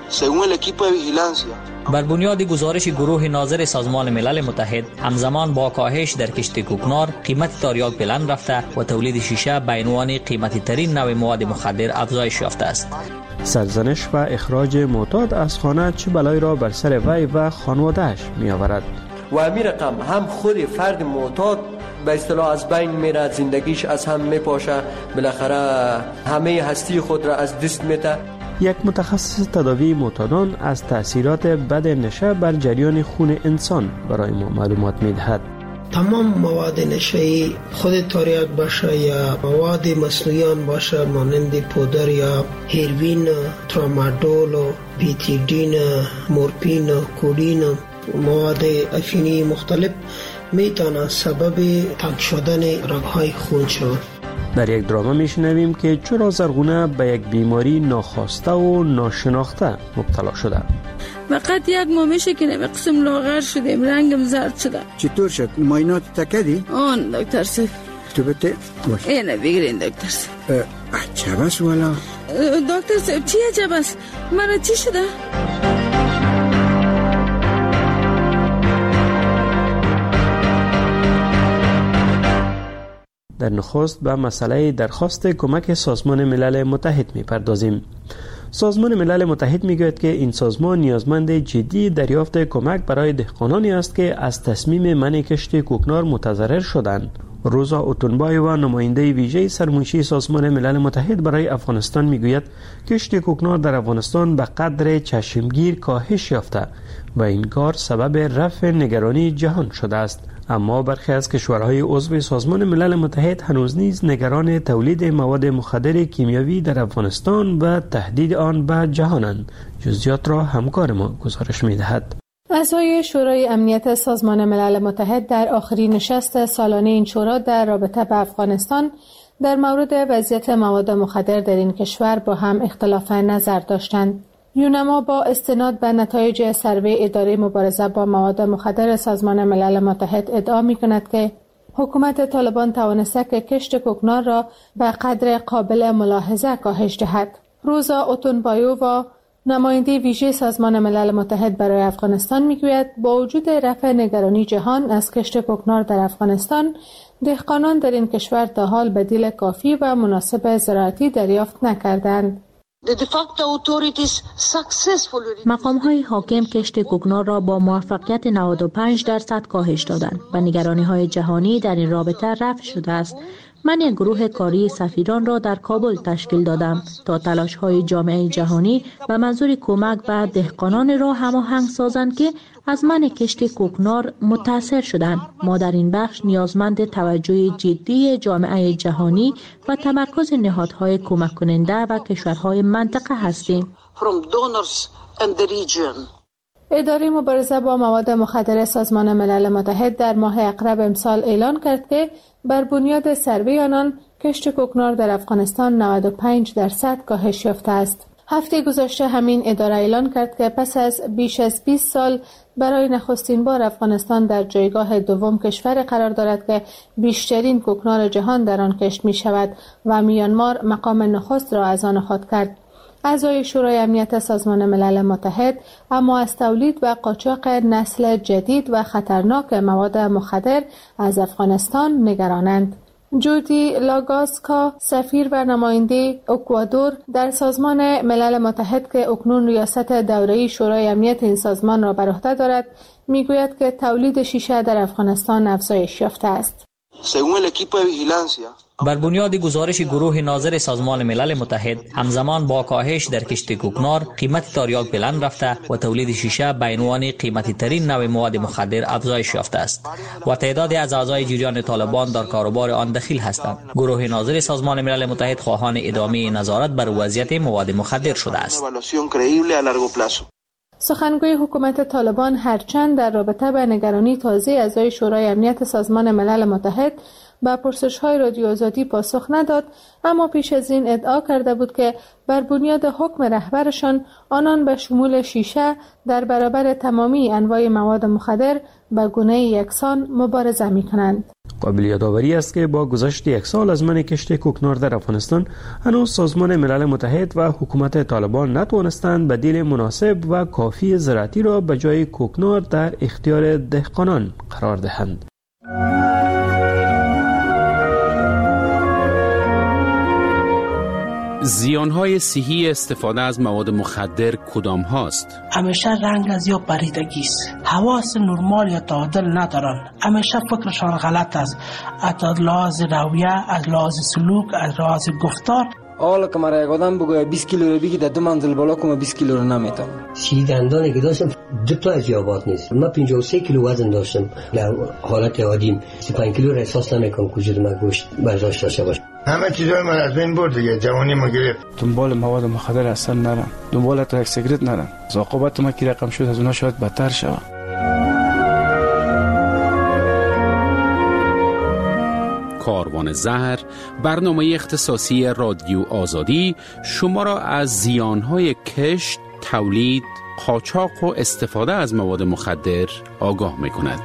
بر بنیاد گزارش گروه ناظر سازمان ملل متحد، همزمان با کاهش در کشت کوکنار، قیمت تریاک بلند رفته و تولید شیشه به عنوان قیمتی ترین نوع مواد مخدر افزایش یافته است. سرزنش و اخراج معتاد از خانه چه بلایی را بر سر وی و خانواده‌اش می آورد. و همین رقم هم خود فرد معتاد به اصطلاح از بین میره، زندگیش از هم میپاشه، بالاخره همه هستی خود را از دست میده. یک متخصص تداوی معتادان از تأثیرات بد نشه بر جریان خون انسان برای ما معلومات میدهد. تمام مواد نشه‌ای خود تریاک باشه یا مواد مصنوعی باشه مانند پودر یا هیروین، ترامادول، بیتیدین، مورفین، کودین، مواد افیونی مختلف میتونه سبب تنگ شدن رگ‌های خون شود. در یک دراما میشنویم که چرا زرغونه به یک بیماری ناخواسته و ناشناخته مبتلا شده. فقط یک ماه میشه که نمی قسم لاغر شدیم، رنگم زرد شده. چطور شد؟ معاینات تکدی؟ آن دکتر صاحب. تو بته باش. اینه بگیرین دکتر صاحب. عجب است والا. دکتر صاحب چی عجب است؟ مرا چی شده؟ در نخست به مسئله درخواست کمک سازمان ملل متحد می‌پردازیم. سازمان ملل متحد میگوید که این سازمان نیازمند جدی دریافت کمک برای دهقانانی است که از تصمیم منع کشت کوکنار متضرر شدند. روزا اوتونبایووا نماینده ویژه سرمنشی سازمان ملل متحد برای افغانستان میگوید کشت کوکنار در افغانستان به قدر چشمگیر کاهش یافته و این کار سبب رفع نگرانی جهان شده است. اما برخی از کشورهای عضو سازمان ملل متحد هنوز نیز نگران تولید مواد مخدر کیمیاوی در افغانستان و تهدید آن به جهانند. جزئیات را همکار ما گزارش می‌دهد. اعضای شورای امنیت سازمان ملل متحد در آخرین نشست سالانه این شورا در رابطه با افغانستان در مورد وضعیت مواد مخدر در این کشور با هم اختلاف نظر داشتند. یونما با استناد به نتایج سروی اداره مبارزه با مواد مخدر سازمان ملل متحد ادعا می‌کند که حکومت طالبان توانسته که کشت کوکنار را به قدر قابل ملاحظه کاهش دهد. روزا اوتونبایووا نماینده ویژه سازمان ملل متحد برای افغانستان میگوید با وجود رفع نگرانی جهان از کشت کوکنار در افغانستان، دهقانان در این کشور تا حال بدیل کافی و مناسب زراعتی دریافت نکردند. مقام‌های حاکم کشت کوکنار را با موفقیت 95% کاهش دادند و نگرانی‌های جهانی در این رابطه رفع شده است. من یک گروه کاری سفیران را در کابل تشکیل دادم تا تلاش‌های جامعه جهانی به منظور کمک به دهقانان را هماهنگ سازند که از منع کشت کوکنار متاثر شدند. ما در این بخش نیازمند توجه جدی جامعه جهانی و تمرکز نهادهای کمک کننده و کشورهای منطقه هستیم. اداره مبارزه با مواد مخدر سازمان ملل متحد در ماه اقرب امسال اعلان کرد که بر بنیاد سروی آنان کشت کوکنار در افغانستان 95% کاهش یافته است. هفته گذشته همین اداره اعلان کرد که پس از بیش از 20 سال برای نخستین بار افغانستان در جایگاه دوم کشور قرار دارد که بیشترین کوکنار جهان در آن کشت می شود و میانمار مقام نخست را از آن خود کرد. اعضای شورای امنیت سازمان ملل متحد اما از تولید و قاچاق نسل جدید و خطرناک مواد مخدر از افغانستان نگرانند. جودی لاگاسکا، سفیر و نماینده اکوادور در سازمان ملل متحد که اکنون ریاست دوره‌ای شورای امنیت این سازمان را بر عهده دارد، میگوید که تولید شیشه در افغانستان افزایش یافته است. بر بنیاد گزارش گروه ناظر سازمان ملل متحد، همزمان با کاهش در کشت کوکنار، قیمت تریاک بلند رفته و تولید شیشه به عنوان قیمتی ترین نوع مواد مخدر افزایش یافته است و تعدادی از اعضای جریان طالبان در کاروبار آن دخیل هستند. گروه ناظر سازمان ملل متحد خواهان ادامه نظارت بر وضعیت مواد مخدر شده است. سخنگوی حکومت طالبان هرچند در رابطه با نگرانی تازه اعضای شورای امنیت سازمان ملل متحد به پرسش‌های رادیو آزادی پاسخ نداد، اما پیش از این ادعا کرده بود که بر بنیاد حکم رهبرشان آنان به شمول شیشه در برابر تمامی انواع مواد مخدر به گونه یکسان مبارزه می‌کنند. قابل یادآوری است که با گذشت یک سال از منع کشت کوکنار در افغانستان، هنوز سازمان ملل متحد و حکومت طالبان نتوانستند بدیل مناسب و کافی زراعتی را به جای کوکنار در اختیار دهقانان قرار دهند. زیانهای صحی استفاده از مواد مخدر کدام هاست؟ همیشه رنگ از یا پریدگی است، حواس نرمال یا تعادل ندارن، همیشه فکرشان غلط است، از لحاظ رویه، از لحاظ سلوک، از لحاظ گفتار. حالا که مرا یک آدم بگوید 20 کیلو رو بگی در 2 منزل بالا کنم 20 کیلو رو نمیتونم. سی دندانی که داشتم 2 تا از یابات نیست. من 53 کیلو وزن داشتم در حالت عادیم. 35 کیلو را احساس نمیکنم که وجود من گوشت برداشت داشته باشه. همه چیزای من از بین برد دیگه، جوانی ما گرفت. دنبال مواد مخدر اصلا نرم، دنبال تا یک سیگرت نرم. عاقبت ما کی رقم شد از اونها شاید بدتر شود. کاروان زهر، برنامه اختصاصی رادیو آزادی شما را از زیانهای کشت، تولید، قاچاق و استفاده از مواد مخدر آگاه می کند.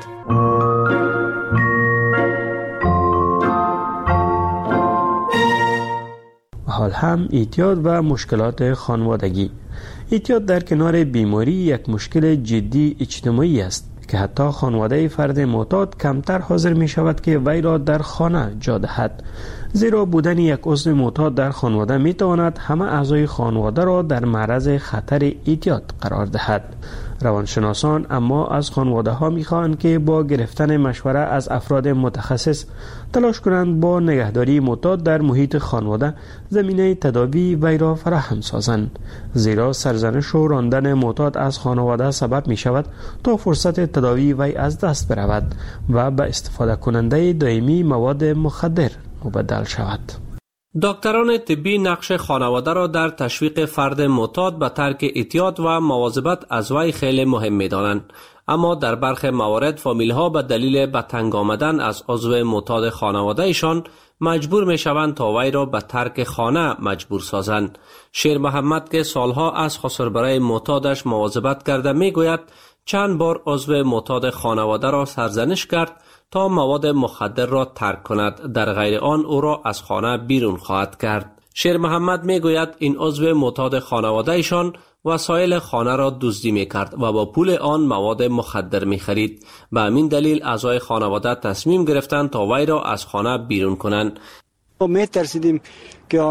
حال هم اعتیاد و مشکلات خانوادگی. اعتیاد در کنار بیماری یک مشکل جدی اجتماعی است که حتی خانواده فرد معتاد کمتر حاضر می شود که وی را در خانه جا دهد، زیرا بودن یک عضو معتاد در خانواده می تواند همه اعضای خانواده را در معرض خطر اعتیاد قرار دهد. روانشناسان اما از خانواده ها می خواهند که با گرفتن مشوره از افراد متخصص تلاش کنند با نگهداری معتاد در محیط خانواده زمینه تداوی وی را فراهم سازند، زیرا سرزنش و راندن معتاد از خانواده سبب می شود تا فرصت تداوی وی از دست برود و به استفاده کننده دائمی مواد مخدر مبدل شود. دکتران طبی نقش خانواده را در تشویق فرد معتاد به ترک اعتیاد و مواظبت از وی خیلی مهم می‌دانند، اما در برخی موارد فامیل‌ها به دلیل به تنگ آمدن از عضو معتاد خانواده‌شان مجبور می‌شوند تا وی را به ترک خانه مجبور سازند. شیر محمد که سالها از خسربرای معتادش مواظبت کرده می‌گوید چند بار عضو معتاد خانواده را سرزنش کرد تا مواد مخدر را ترک کند، در غیر آن او را از خانه بیرون خواهد کرد. شیر محمد می گوید این عضو معتاد خانواده ایشان وسایل خانه را دزدی می کرد و با پول آن مواد مخدر می خرید. به همین دلیل اعضای خانواده تصمیم گرفتند تا وی را از خانه بیرون کنند. ما می ترسیدیم که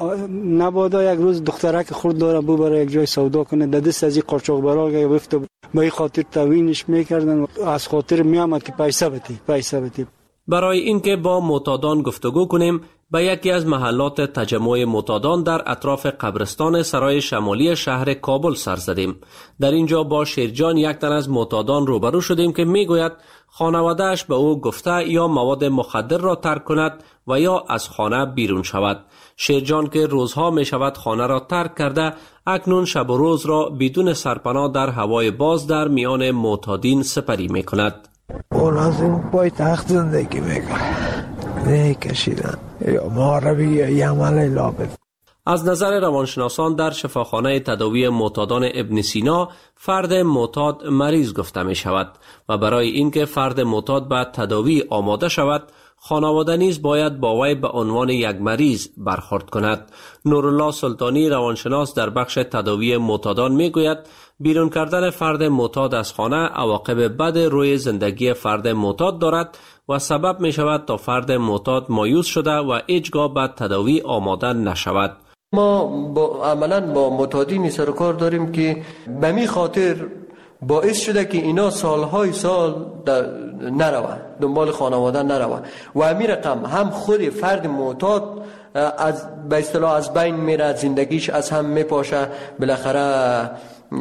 نبادا یک روز دخترک خود داره ببره یک جای سودا کنه، در دست از این قاچاقبرا گرفته، به این خاطر توینش میکردن، از خاطر میامد که پیسه بتی. برای اینکه با معتادان گفتگو کنیم به یکی از محلات تجمع معتادان در اطراف قبرستان سرای شمالی شهر کابل سر زدیم. در اینجا با شیرجان، یک تن از معتادان، روبرو شدیم که میگوید خانواده‌اش به او گفته یا مواد مخدر را ترک کند و یا از خانه بیرون شود. شیرجان که روزها می شود خانه را ترک کرده، اکنون شب و روز را بدون سرپناه در هوای باز در میان معتادین سپری می کند. اون از این پای تخت زندگی میکنه، نه کشیدن یا معربی یا عمل لابد. از نظر روانشناسان در شفاخانه تداوی معتادان ابن سینا فرد معتاد مریض گفته می شود و برای اینکه فرد معتاد به تداوی آماده شود خانواده نیز باید با وی به عنوان یک مریض برخورد کند. نورالله سلطانی روانشناس در بخش تداوی معتادان می گوید بیرون کردن فرد معتاد از خانه عواقب بد روی زندگی فرد معتاد دارد و سبب می شود تا فرد معتاد مایوس شده و هیچگاه به تداوی آماده نشود. ما عملاً با معتادین سر و کار داریم که به می خاطر باعث شده که اینا سالهای سال نروه دنبال خانواده نروه و همین رقم هم خود فرد معتاد به اصطلاح از بین میره، زندگیش از هم میپاشه، بالاخره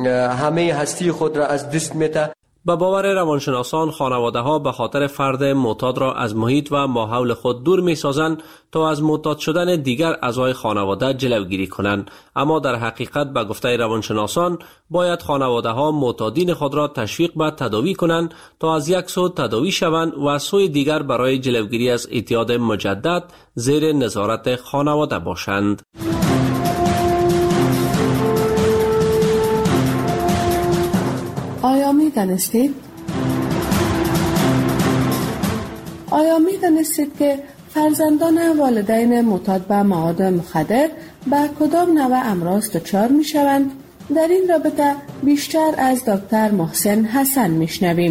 همه هستی خود را از دست میده. به باور روانشناسان خانواده ها به خاطر فرد معتاد را از محیط و ماحول خود دور می سازند تا از معتاد شدن دیگر اعضای خانواده جلوگیری کنند، اما در حقیقت به گفته روانشناسان باید خانواده ها معتادین خود را تشویق به تداوی کنند تا از یک سو تداوی شوند و سوی دیگر برای جلوگیری از اعتیاد مجدد زیر نظارت خانواده باشند. آیا می دانستید که فرزندان والدین معتاد به مواد مخدر به کدام نوع امراض دچار می شوند؟ در این رابطه بیشتر از دکتر محسن حسن می شنویم.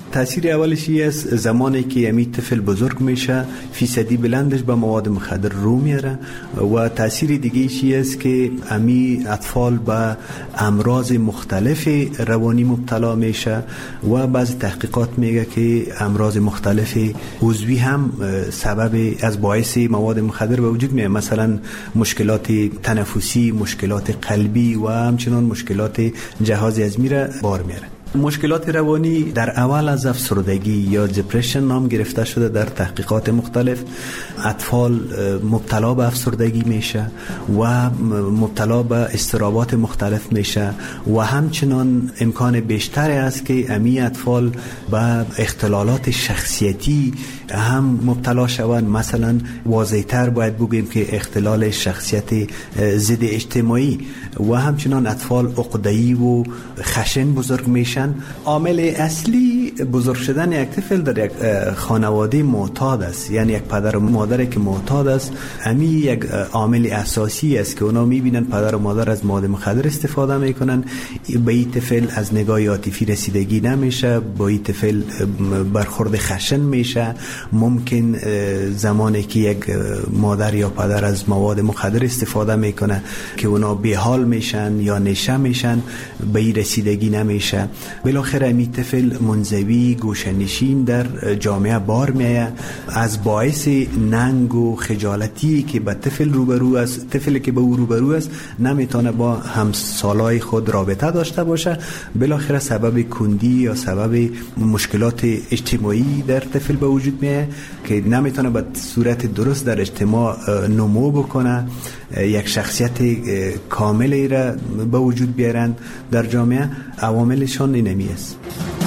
تاثیر اولش است زمانی که امی طفل بزرگ میشه فیصدی بلندش به مواد مخدر رو میاره و تاثیر دیگه است که امی اطفال به امراض مختلف روانی مبتلا میشه و بعضی تحقیقات میگه که امراض مختلف عضوی هم سبب از باعث مواد مخدر به وجود میاد، مثلا مشکلات تنفسی، مشکلات قلبی و همچنان مشکلات جهاز هضمی را بار میاره. مشکلات روانی در اول از افسردگی یا دپرشن نام گرفته شده. در تحقیقات مختلف اطفال مبتلا به افسردگی میشه و مبتلا به اضطرابات مختلف میشه و همچنان امکان بیشتری است که امی اطفال به اختلالات شخصیتی هم مبتلا شوند. مثلا واضح‌تر باید بگیم که اختلال شخصیت ضد اجتماعی و همچنان اطفال عقده‌ای و خشن بزرگ میشن. عامل اصلی بزرگ شدن یک طفل در یک خانواده معتاد است، یعنی یک پدر و مادری که معتاد است. امی یک عامل اساسی است که اونا میبینن پدر و مادر از مواد مخدر استفاده میکنن، به این طفل از نگاه عاطفی رسیدگی نمیشه، با این طفل برخورد خشن میشه. ممکن زمانی که یک مادر یا پدر از مواد مخدر استفاده میکنه که اونا بی‌حال میشن یا نشه میشن، به این رسیدگی نمیشه. بالاخره امی طفل منزوی گوشه‌نشین در جامعه بار میآید. از باعث ننگ و خجالتی که به طفل روبرو است، طفلی که به او روبرو است نمیتونه با همسالای خود رابطه داشته باشه. بالاخره سبب کندی یا سبب مشکلات اجتماعی در طفل به وجود میاد که نمیتونه به صورت درست در اجتماع نمو بکنه، یک شخصیت کاملی را به وجود بیارند در جامعه. عواملشان اینمی است.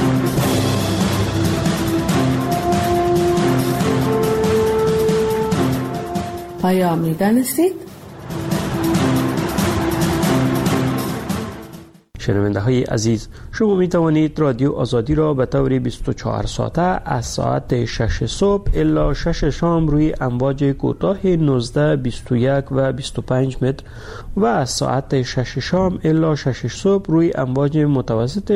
آیا می‌دانستید؟ شنونده های عزیز، شما می توانید رادیو آزادی را به طور 24 ساعته از ساعت 6 صبح الی 6 شام روی امواج کوتاه 19, 21 و 25 متر و از ساعت 6 شام الی 6 صبح روی امواج متوسط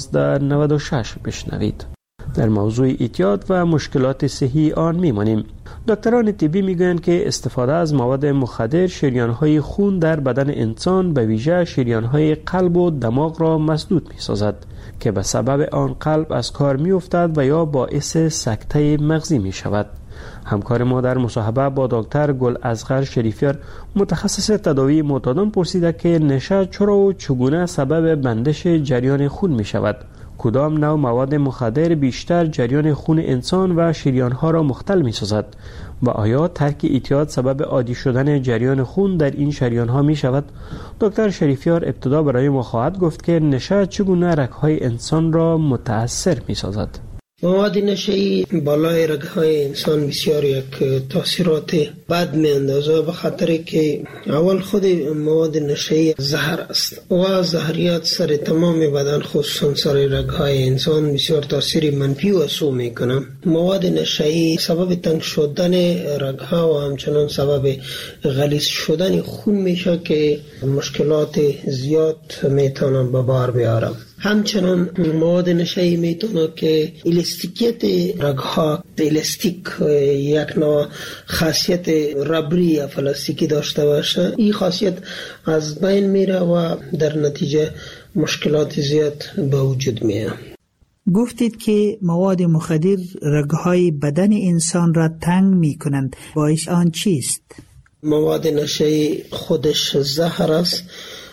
1296 بشنوید. در موضوع اعتیاد و مشکلات صحی آن میمانیم. دکتران طبی میگویند که استفاده از مواد مخدر شریان‌های خون در بدن انسان به ویژه شریان‌های قلب و دماغ را مسدود می‌سازد که به سبب آن قلب از کار می‌افتد و یا باعث سکته مغزی می‌شود. همکار ما در مصاحبه با دکتر گلاصغر شریفیار متخصص تداوی معتادان پرسیده که نشه چرا و چگونه سبب بندش جریان خون می‌شود؟ کدام نوع مواد مخدر بیشتر جریان خون انسان و شریان‌ها را مختل می‌سازد و آیا ترک اعتیاد سبب عادی شدن جریان خون در این شریان‌ها می‌شود؟ دکتر شریفیار ابتدا برای ما خواهد گفت که نشه چگونه رگ‌های انسان را متأثر می‌سازد. مواد نشه‌ای بالای رگ‌های انسان بسیار یک تاثیرات بد می‌اندازه، به خاطر که اول خود مواد نشه‌ای زهر است و زهریات سر تمام بدن خصوصا سر رگ‌های انسان بسیار تاثیر منفی و سو می‌کنه. مواد نشه‌ای سبب تنگ شدن رگ‌ها و همچنان سبب غلیظ شدن خون میشه که مشکلات زیاد میتونه به بار بیاره. همچنان مواد نشه‌ای میتونه که الاستیکیت رگ‌ها، الاستیک یک نوع خاصیت ربری یا پلاستیکی داشته باشه، این خاصیت از بین میره و در نتیجه مشکلات زیاد به وجود میاد. گفتید که مواد مخدر رگ‌های بدن انسان را تنگ میکنند، باعث آن چیست؟ مواد نشه‌ای خودش زهر است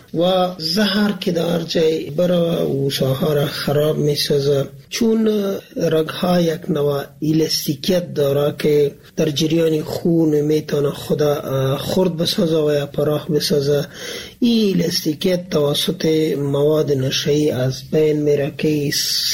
و زهر که در جای برای گوشه‌ها را خراب می‌سازه، چون رگ‌ها یک نوع الاستیکیت داره که در جریان خون میتونه خدا خرد بسازه و یا پراخ بسازه. این الاستیکیت توسط مواد نشه‌ای از بین میره که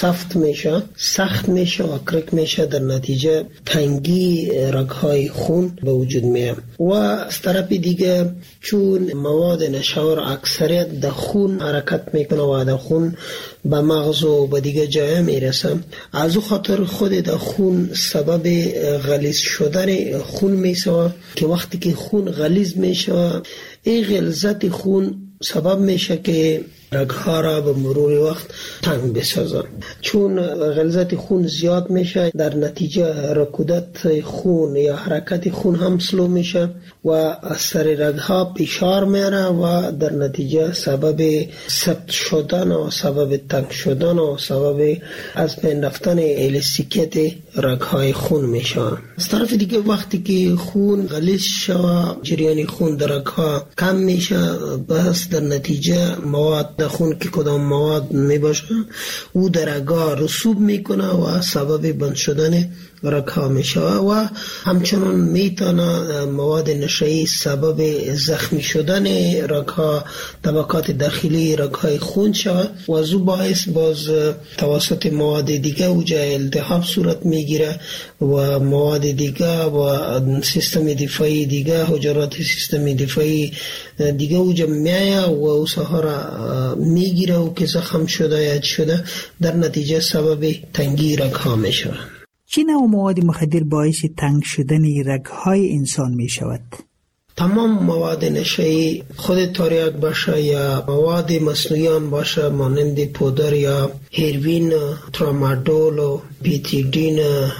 سخت میشه و کرک میشه، در نتیجه تنگی رگ‌های خون به وجود میاد. و از طرف دیگه چون مواد نشه‌آور اکثریت در خون حرکت میکنه و در خون به مغز و به دیگه جای میرسه، از او خاطر خود در خون سبب غلیظ شدن خون میشه که وقتی که خون غلیظ میشه این غلظت خون سبب میشه که رگها را به مرور وقت تنگ بسازن. چون غلظت خون زیاد میشه، در نتیجه رکودت خون یا حرکت خون هم سلو میشه و از سر رگها فشار میره و در نتیجه سبب سفت شدن و سبب تنگ شدن و سبب از بین رفتن الاستیکیت رگهای خون میشه. از طرف دیگه وقتی که خون غلیظ شود، جریان خون در رگها کم میشه، بس در نتیجه مواد در خون که کدام مواد میباشه او در رگها رسوب میکنه و سبب بند شدن رگها میشه و همچنان میتونه مواد نشئی سبب زخمی شدن رگها، طبقات داخلی رگهای خون شود و از او باعث باز توسط مواد دیگه اوجا التهاب صورت میگیره و مواد دیگه و سیستم دفاعی دیگه، حجرات سیستم دفاعی دیگه اوجا میایه و او سهارا میگیره و که زخم شده یا شده در نتیجه سبب تنگی رگها میشه. چه نوع مواد مخدر باعث تنگ شدن رگهای انسان می شود؟ تمام مواد نشئی، خود تریاک باشه یا مواد مصنوعی باشه مانند پودر یا هیروین، ترامادول، بیتیدین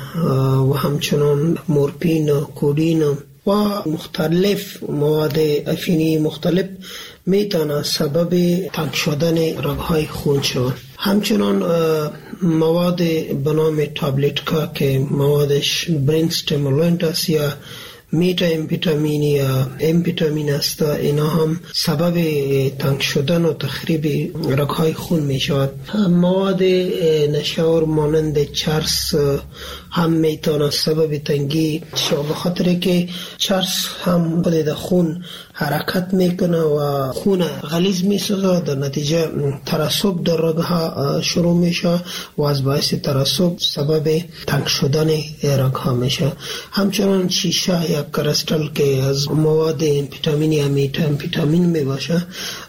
و همچنان مورفین، کودین و مختلف مواد افینی مختلف میتونه سبب تنگ شدن رگهای خون شود. همچنان مواد به نام تابلتکا که موادش برین استیمولانت است یا میتا امفیتامین یا امفیتامین است، اینا هم سبب تنگ شدن و تخریب رگهای خون می شود. مواد نشور مانند چرس هم میتونه سبب تنگی شود، بخاطر که چرس هم در خون حرکت میکنه و خون غلیظ میسازه، در نتیجه ترسب در رگها شروع میشه و از باعث ترسب سبب تنگ شدن رگها میشه. همچنان شیشه یا کرستل که از مواد امفیتامین یا میتا امفیتامین میباشه،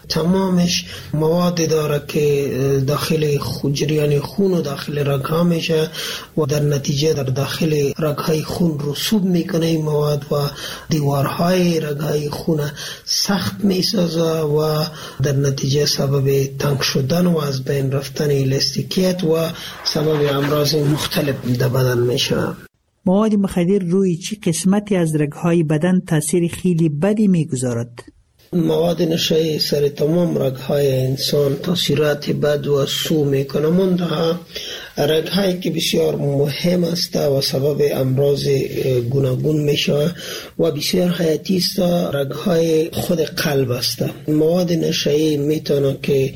تمامش مواد داره که داخل جریان خون و داخل رگها میشه و در نتیجه در داخل رگهای خون رسوب میکنه این مواد و دیوارهای رگهای خون سخت میسازه و در نتیجه سبب تنگ شدن و از بین رفتن الاستیکیت و سبب امراض مختلف در بدن میشه. مواد مخدر روی چه قسمتی از رگهای بدن تاثیر خیلی بدی میگذارد؟ مواد نشئی سر تمام رگهای انسان تاثیرات بد و سو میکنه، منتها رگهایی که بسیار مهم است و سبب امراض گوناگون میشه و بسیار حیاتی است رگهای خود قلب است. مواد نشئی میتونه که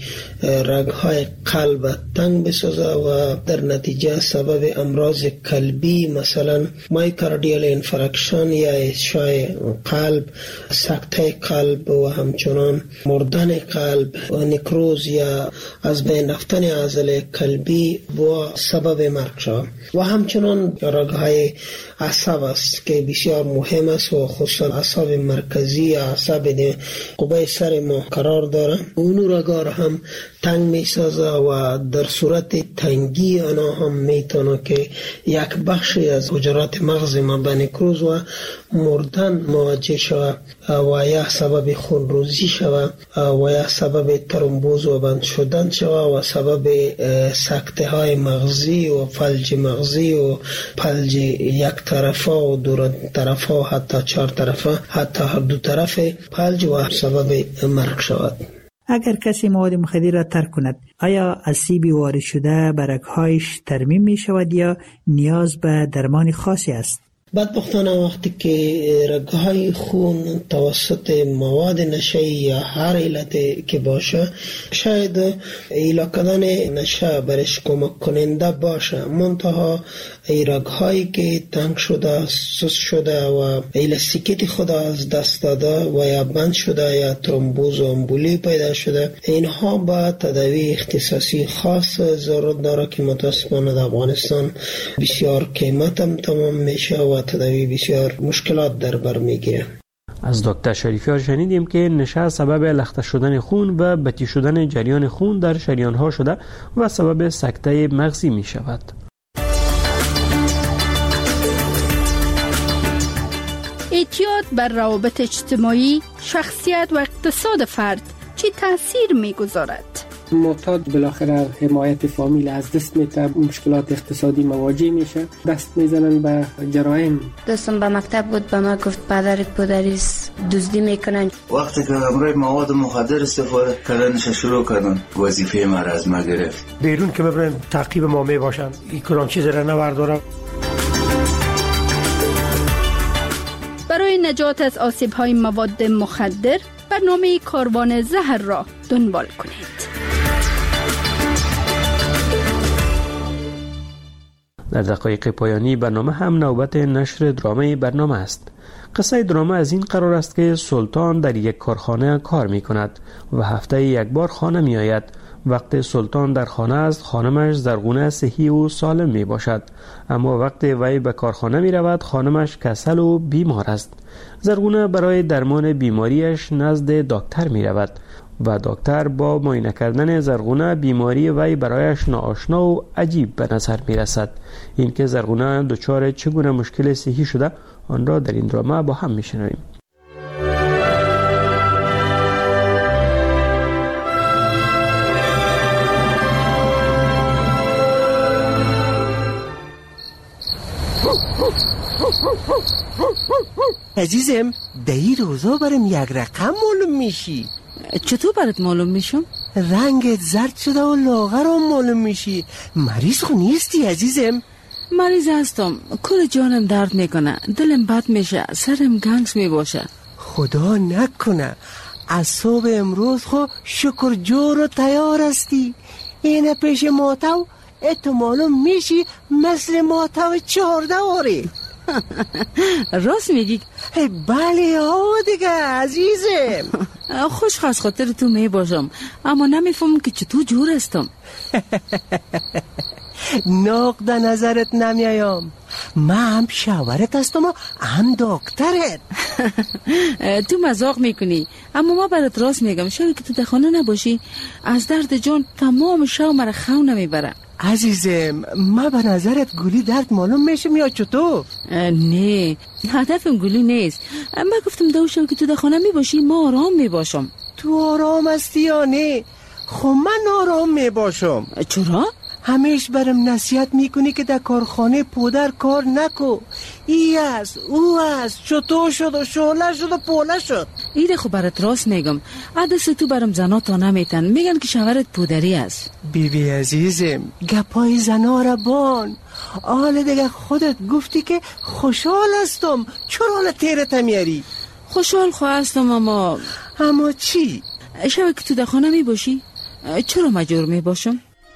رگهای قلب تنگ بسازه و در نتیجه سبب امراض قلبی مثلا مایوکاردیال انفارکشن یا اشعاع قلب، سکته قلب و همچنان مردن قلب و نکروز یا از بین رفتن عضله قلبی و سبب مرگ شود. و همچنان رگهای عصب است که بسیار مهم است و خصوصا عصب مرکزی، عصب قبه سر ما قرار داره، اون رگا را هم تنگ می سازه و در صورت تنگی آنها هم میتونه که یک بخشی از حجرات مغز ما به نکروز و مردن مواجه شود و یا سبب خونریزی شود و یا سبب ترومبوز و بند شدن شود و سبب سکته های مغزی و فلج مغزی و فلج یک طرفه و دو طرفه و حتی 4 طرفه، حتی هر 2 طرف فلج و سبب مرگ شود. اگر کسی مواد مخدر را ترک کند، آیا آسیب وارد شده به رگهایش ترمیم می شود یا نیاز به درمان خاصی است؟ بدبختانه وقتی که رگهای خون توسط مواد نشئی یا هر علت که باشه، شاید ایلا کردن نشه برش کمک کننده باشه، منتها ای رگهایی که تنگ شده، سوس شده و الاستیکیت خود از دست داده و یا بند شده یا ترومبوز و امبولی پیدا شده، اینها با تداوی اختصاصی خاص ضرورت داره که متاسفانه در افغانستان بسیار قیمت هم تمام میشه و تداوی بسیار مشکلات در بر میگیره. از دکتر شریفیار شنیدیم که نشه سبب لخته شدن خون و بطی شدن جریان خون در شریانها شده و سبب سکته مغزی می شود. اعتیاد بر روابط اجتماعی، شخصیت و اقتصاد فرد چه تأثیر می گذارد؟ معتاد بالاخره حمایت فامیل از دست میده، مشکلات اقتصادی مواجه میشه، دست میزنن به جرایم. دوستم به مکتب بود، به ما گفت پدرت پدریست دزدی میکنن. وقتی که امروز مواد مخدر استفاده کردنش شروع کردن، وظیفه ما را از ما گرفت. بیرون که ببرن تعقیب ما میباشن، این کلان چیز را نوردارم. برای نجات از آسیب‌های مواد مخدر برنامه کاروان زهر را دنبال کنید. در دقایق پایانی برنامه هم نوبت نشر درامه برنامه است. قصه درامه از این قرار است که سلطان در یک کارخانه کار می کند و هفته یک بار خانه می آید. وقت سلطان در خانه است، خانمش زرغونه صحی و سالم می باشد، اما وقت وی به کارخانه می رود خانمش کسل و بیمار است. زرغونه برای درمان بیماریش نزد دکتر می رود و دکتر با معاینه کردن زرغونه بیماری وی برایش ناآشنا و عجیب به نظر می رسد. این که زرغونه دچار چگونه مشکل صحی شده آن را در این درامه با هم می شنویم. عزیزم در این روزا برم یک رقم معلوم میشی. چطور برات معلوم میشم؟ رنگت زرد شده و لاغرم معلوم میشی. مریض خو نیستی عزیزم؟ مریض هستم، کل جانم درد میکنه، دلم بد میشه، سرم گنگس میباشه. خدا نکنه از صبح امروز خو شکر جور و تیار هستی. اینه پیش ماتو اتو معلوم میشی مثل ماتو 14 آره. راست میگی؟ بله دیگه عزیزم. خوش از خاطر تو میباشم، اما نمیفهمم که چطور جور هستم. نقد نظرت نمیایم. من هم شاورت هستم و هم دکترت. تو مزاق میکنی، اما ما برات راست میگم. شاید که تو در خانه نباشی از درد جان تمام شو مرا خو نمیبره. عزیزم من به نظرت گولی درد معلوم میشم یا چطور؟ نه هدفم گولی نیست. من گفتم دو شو که تو در خانه میباشی ما آرام میباشم. تو آرام هستی یا نه؟ خب من آرام میباشم. چرا؟ همیش برم نصیحت میکنی که در کارخانه پودر کار نکو. ای است او است، چطور شد و شعله شد و پوله شد. ایده خب برات راست میگم. عدس تو برم زنا تا نمیتن، میگن که شوهرت پودری است. بیبی عزیزم گپای زنا را بان. آل دیگه خودت گفتی که خوشحال هستم، چرا حال تیرت میاری؟ خوشحال خو هستم اما چی؟ شب که تو در خانه میباشی چرا مجبور میباشم؟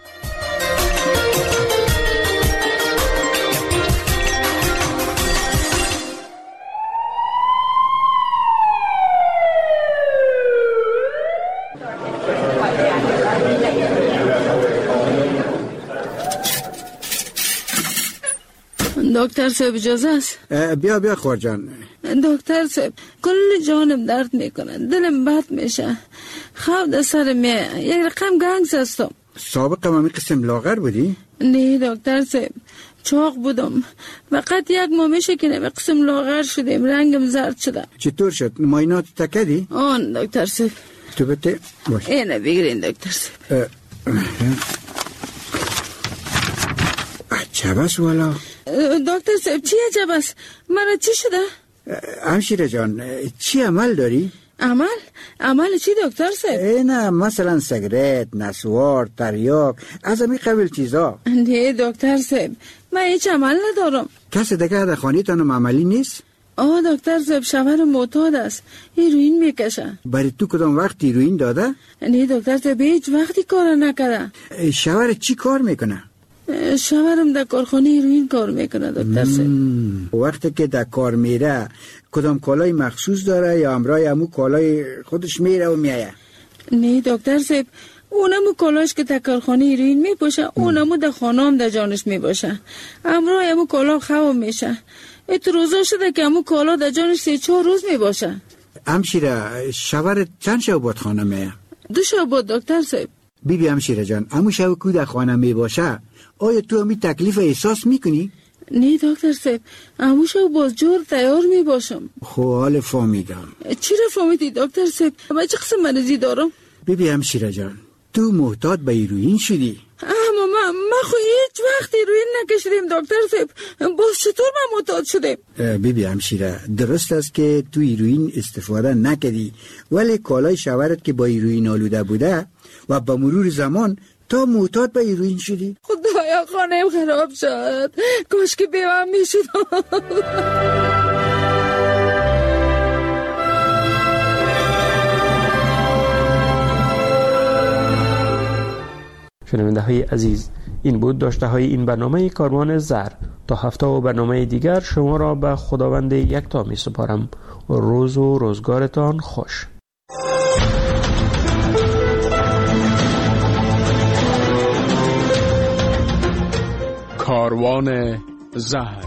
دکتر صاحب اجازه است؟ بیا خورجان. دکتر صاحب کل جانم درد میکنه، دلم بد میشه، خواب در سرم یک رقم گنگس هستم. سابق همین قسم لاغر بودی؟ نه دکتر صاحب چاق بودم، فقط یک ماه میشه که نمی قسم لاغر شدیم، رنگم زرد شده. چطور شد؟ معاینات تکدی؟ آن دکتر صاحب. تو بته باش. اینه بگیرین دکتر صاحب. عجب است والا. دکتر صاحب چی عجب است؟ مرا چی شده؟ همشیره جان چی عمل داری؟ عمل چی دکتر صاحب؟ نه مثلا سیگرت، نسوار، تریاک، از همین قبیل چیزا. نه دکتر صاحب من هیچ عمل ندارم. کسی دیگه در خانه تانم عملی نیست؟ دکتر صاحب شوهر معتاد است، هیروئین میکشه. برای تو کدام وقت هیروئین داده؟ نه دکتر صاحب هیچ وقتی کار نکرده. شوهر چی کار میکنه؟ شوهرم در کارخانه هیروئین کار میکنه دکتر صاحب. وقتی که در کار میره کدام کالای مخصوص داره یا همراه همون کالای خودش میره و میایه؟ نه دکتر صاحب اونمو کالاش که در کارخانه هیروئین میپوشه اونمو در خانه هم در جانش میباشه، همراه همون کالا خواب میشه. ات روزا شده که همون کالا در جانش 3-4 روز میباشه. همشیره شوهر چند شب بود خانه میه؟ 2 شب بود دکتر صاحب. بیبی همشیره جان همون شب که در خانه میباشه آیا تو همی تکلیف احساس میکنی؟ نه دکتر صاحب همون شب باز جور تیار میباشم. خب حال فهمیدم. چی را فهمیدی دکتر صاحب؟ من چه قسم مریضی دارم؟ بیبی همشیره جان تو محتاط به هیروئین شدی. اما ما خو هیچ وقت هیروئین نکشیدیم دکتر صاحب. باز چطور ما معتاد شدیم؟ بیبی همشیره، درست است که تو هیروئین استفاده نکردی، ولی کالای شوهرت که با هیروئین آلوده بوده و با مرور زمان تا معتاد به هیروئین شدی. خدایا خانه‌ام خراب شد، کاش که بیوم میشدم. شنونده های عزیز، این بود داشته های این برنامه کاروان زهر. تا هفته و برنامه دیگر شما را به خداوند یکتا می سپارم. روز و روزگارتان خوش. کاروان زهر.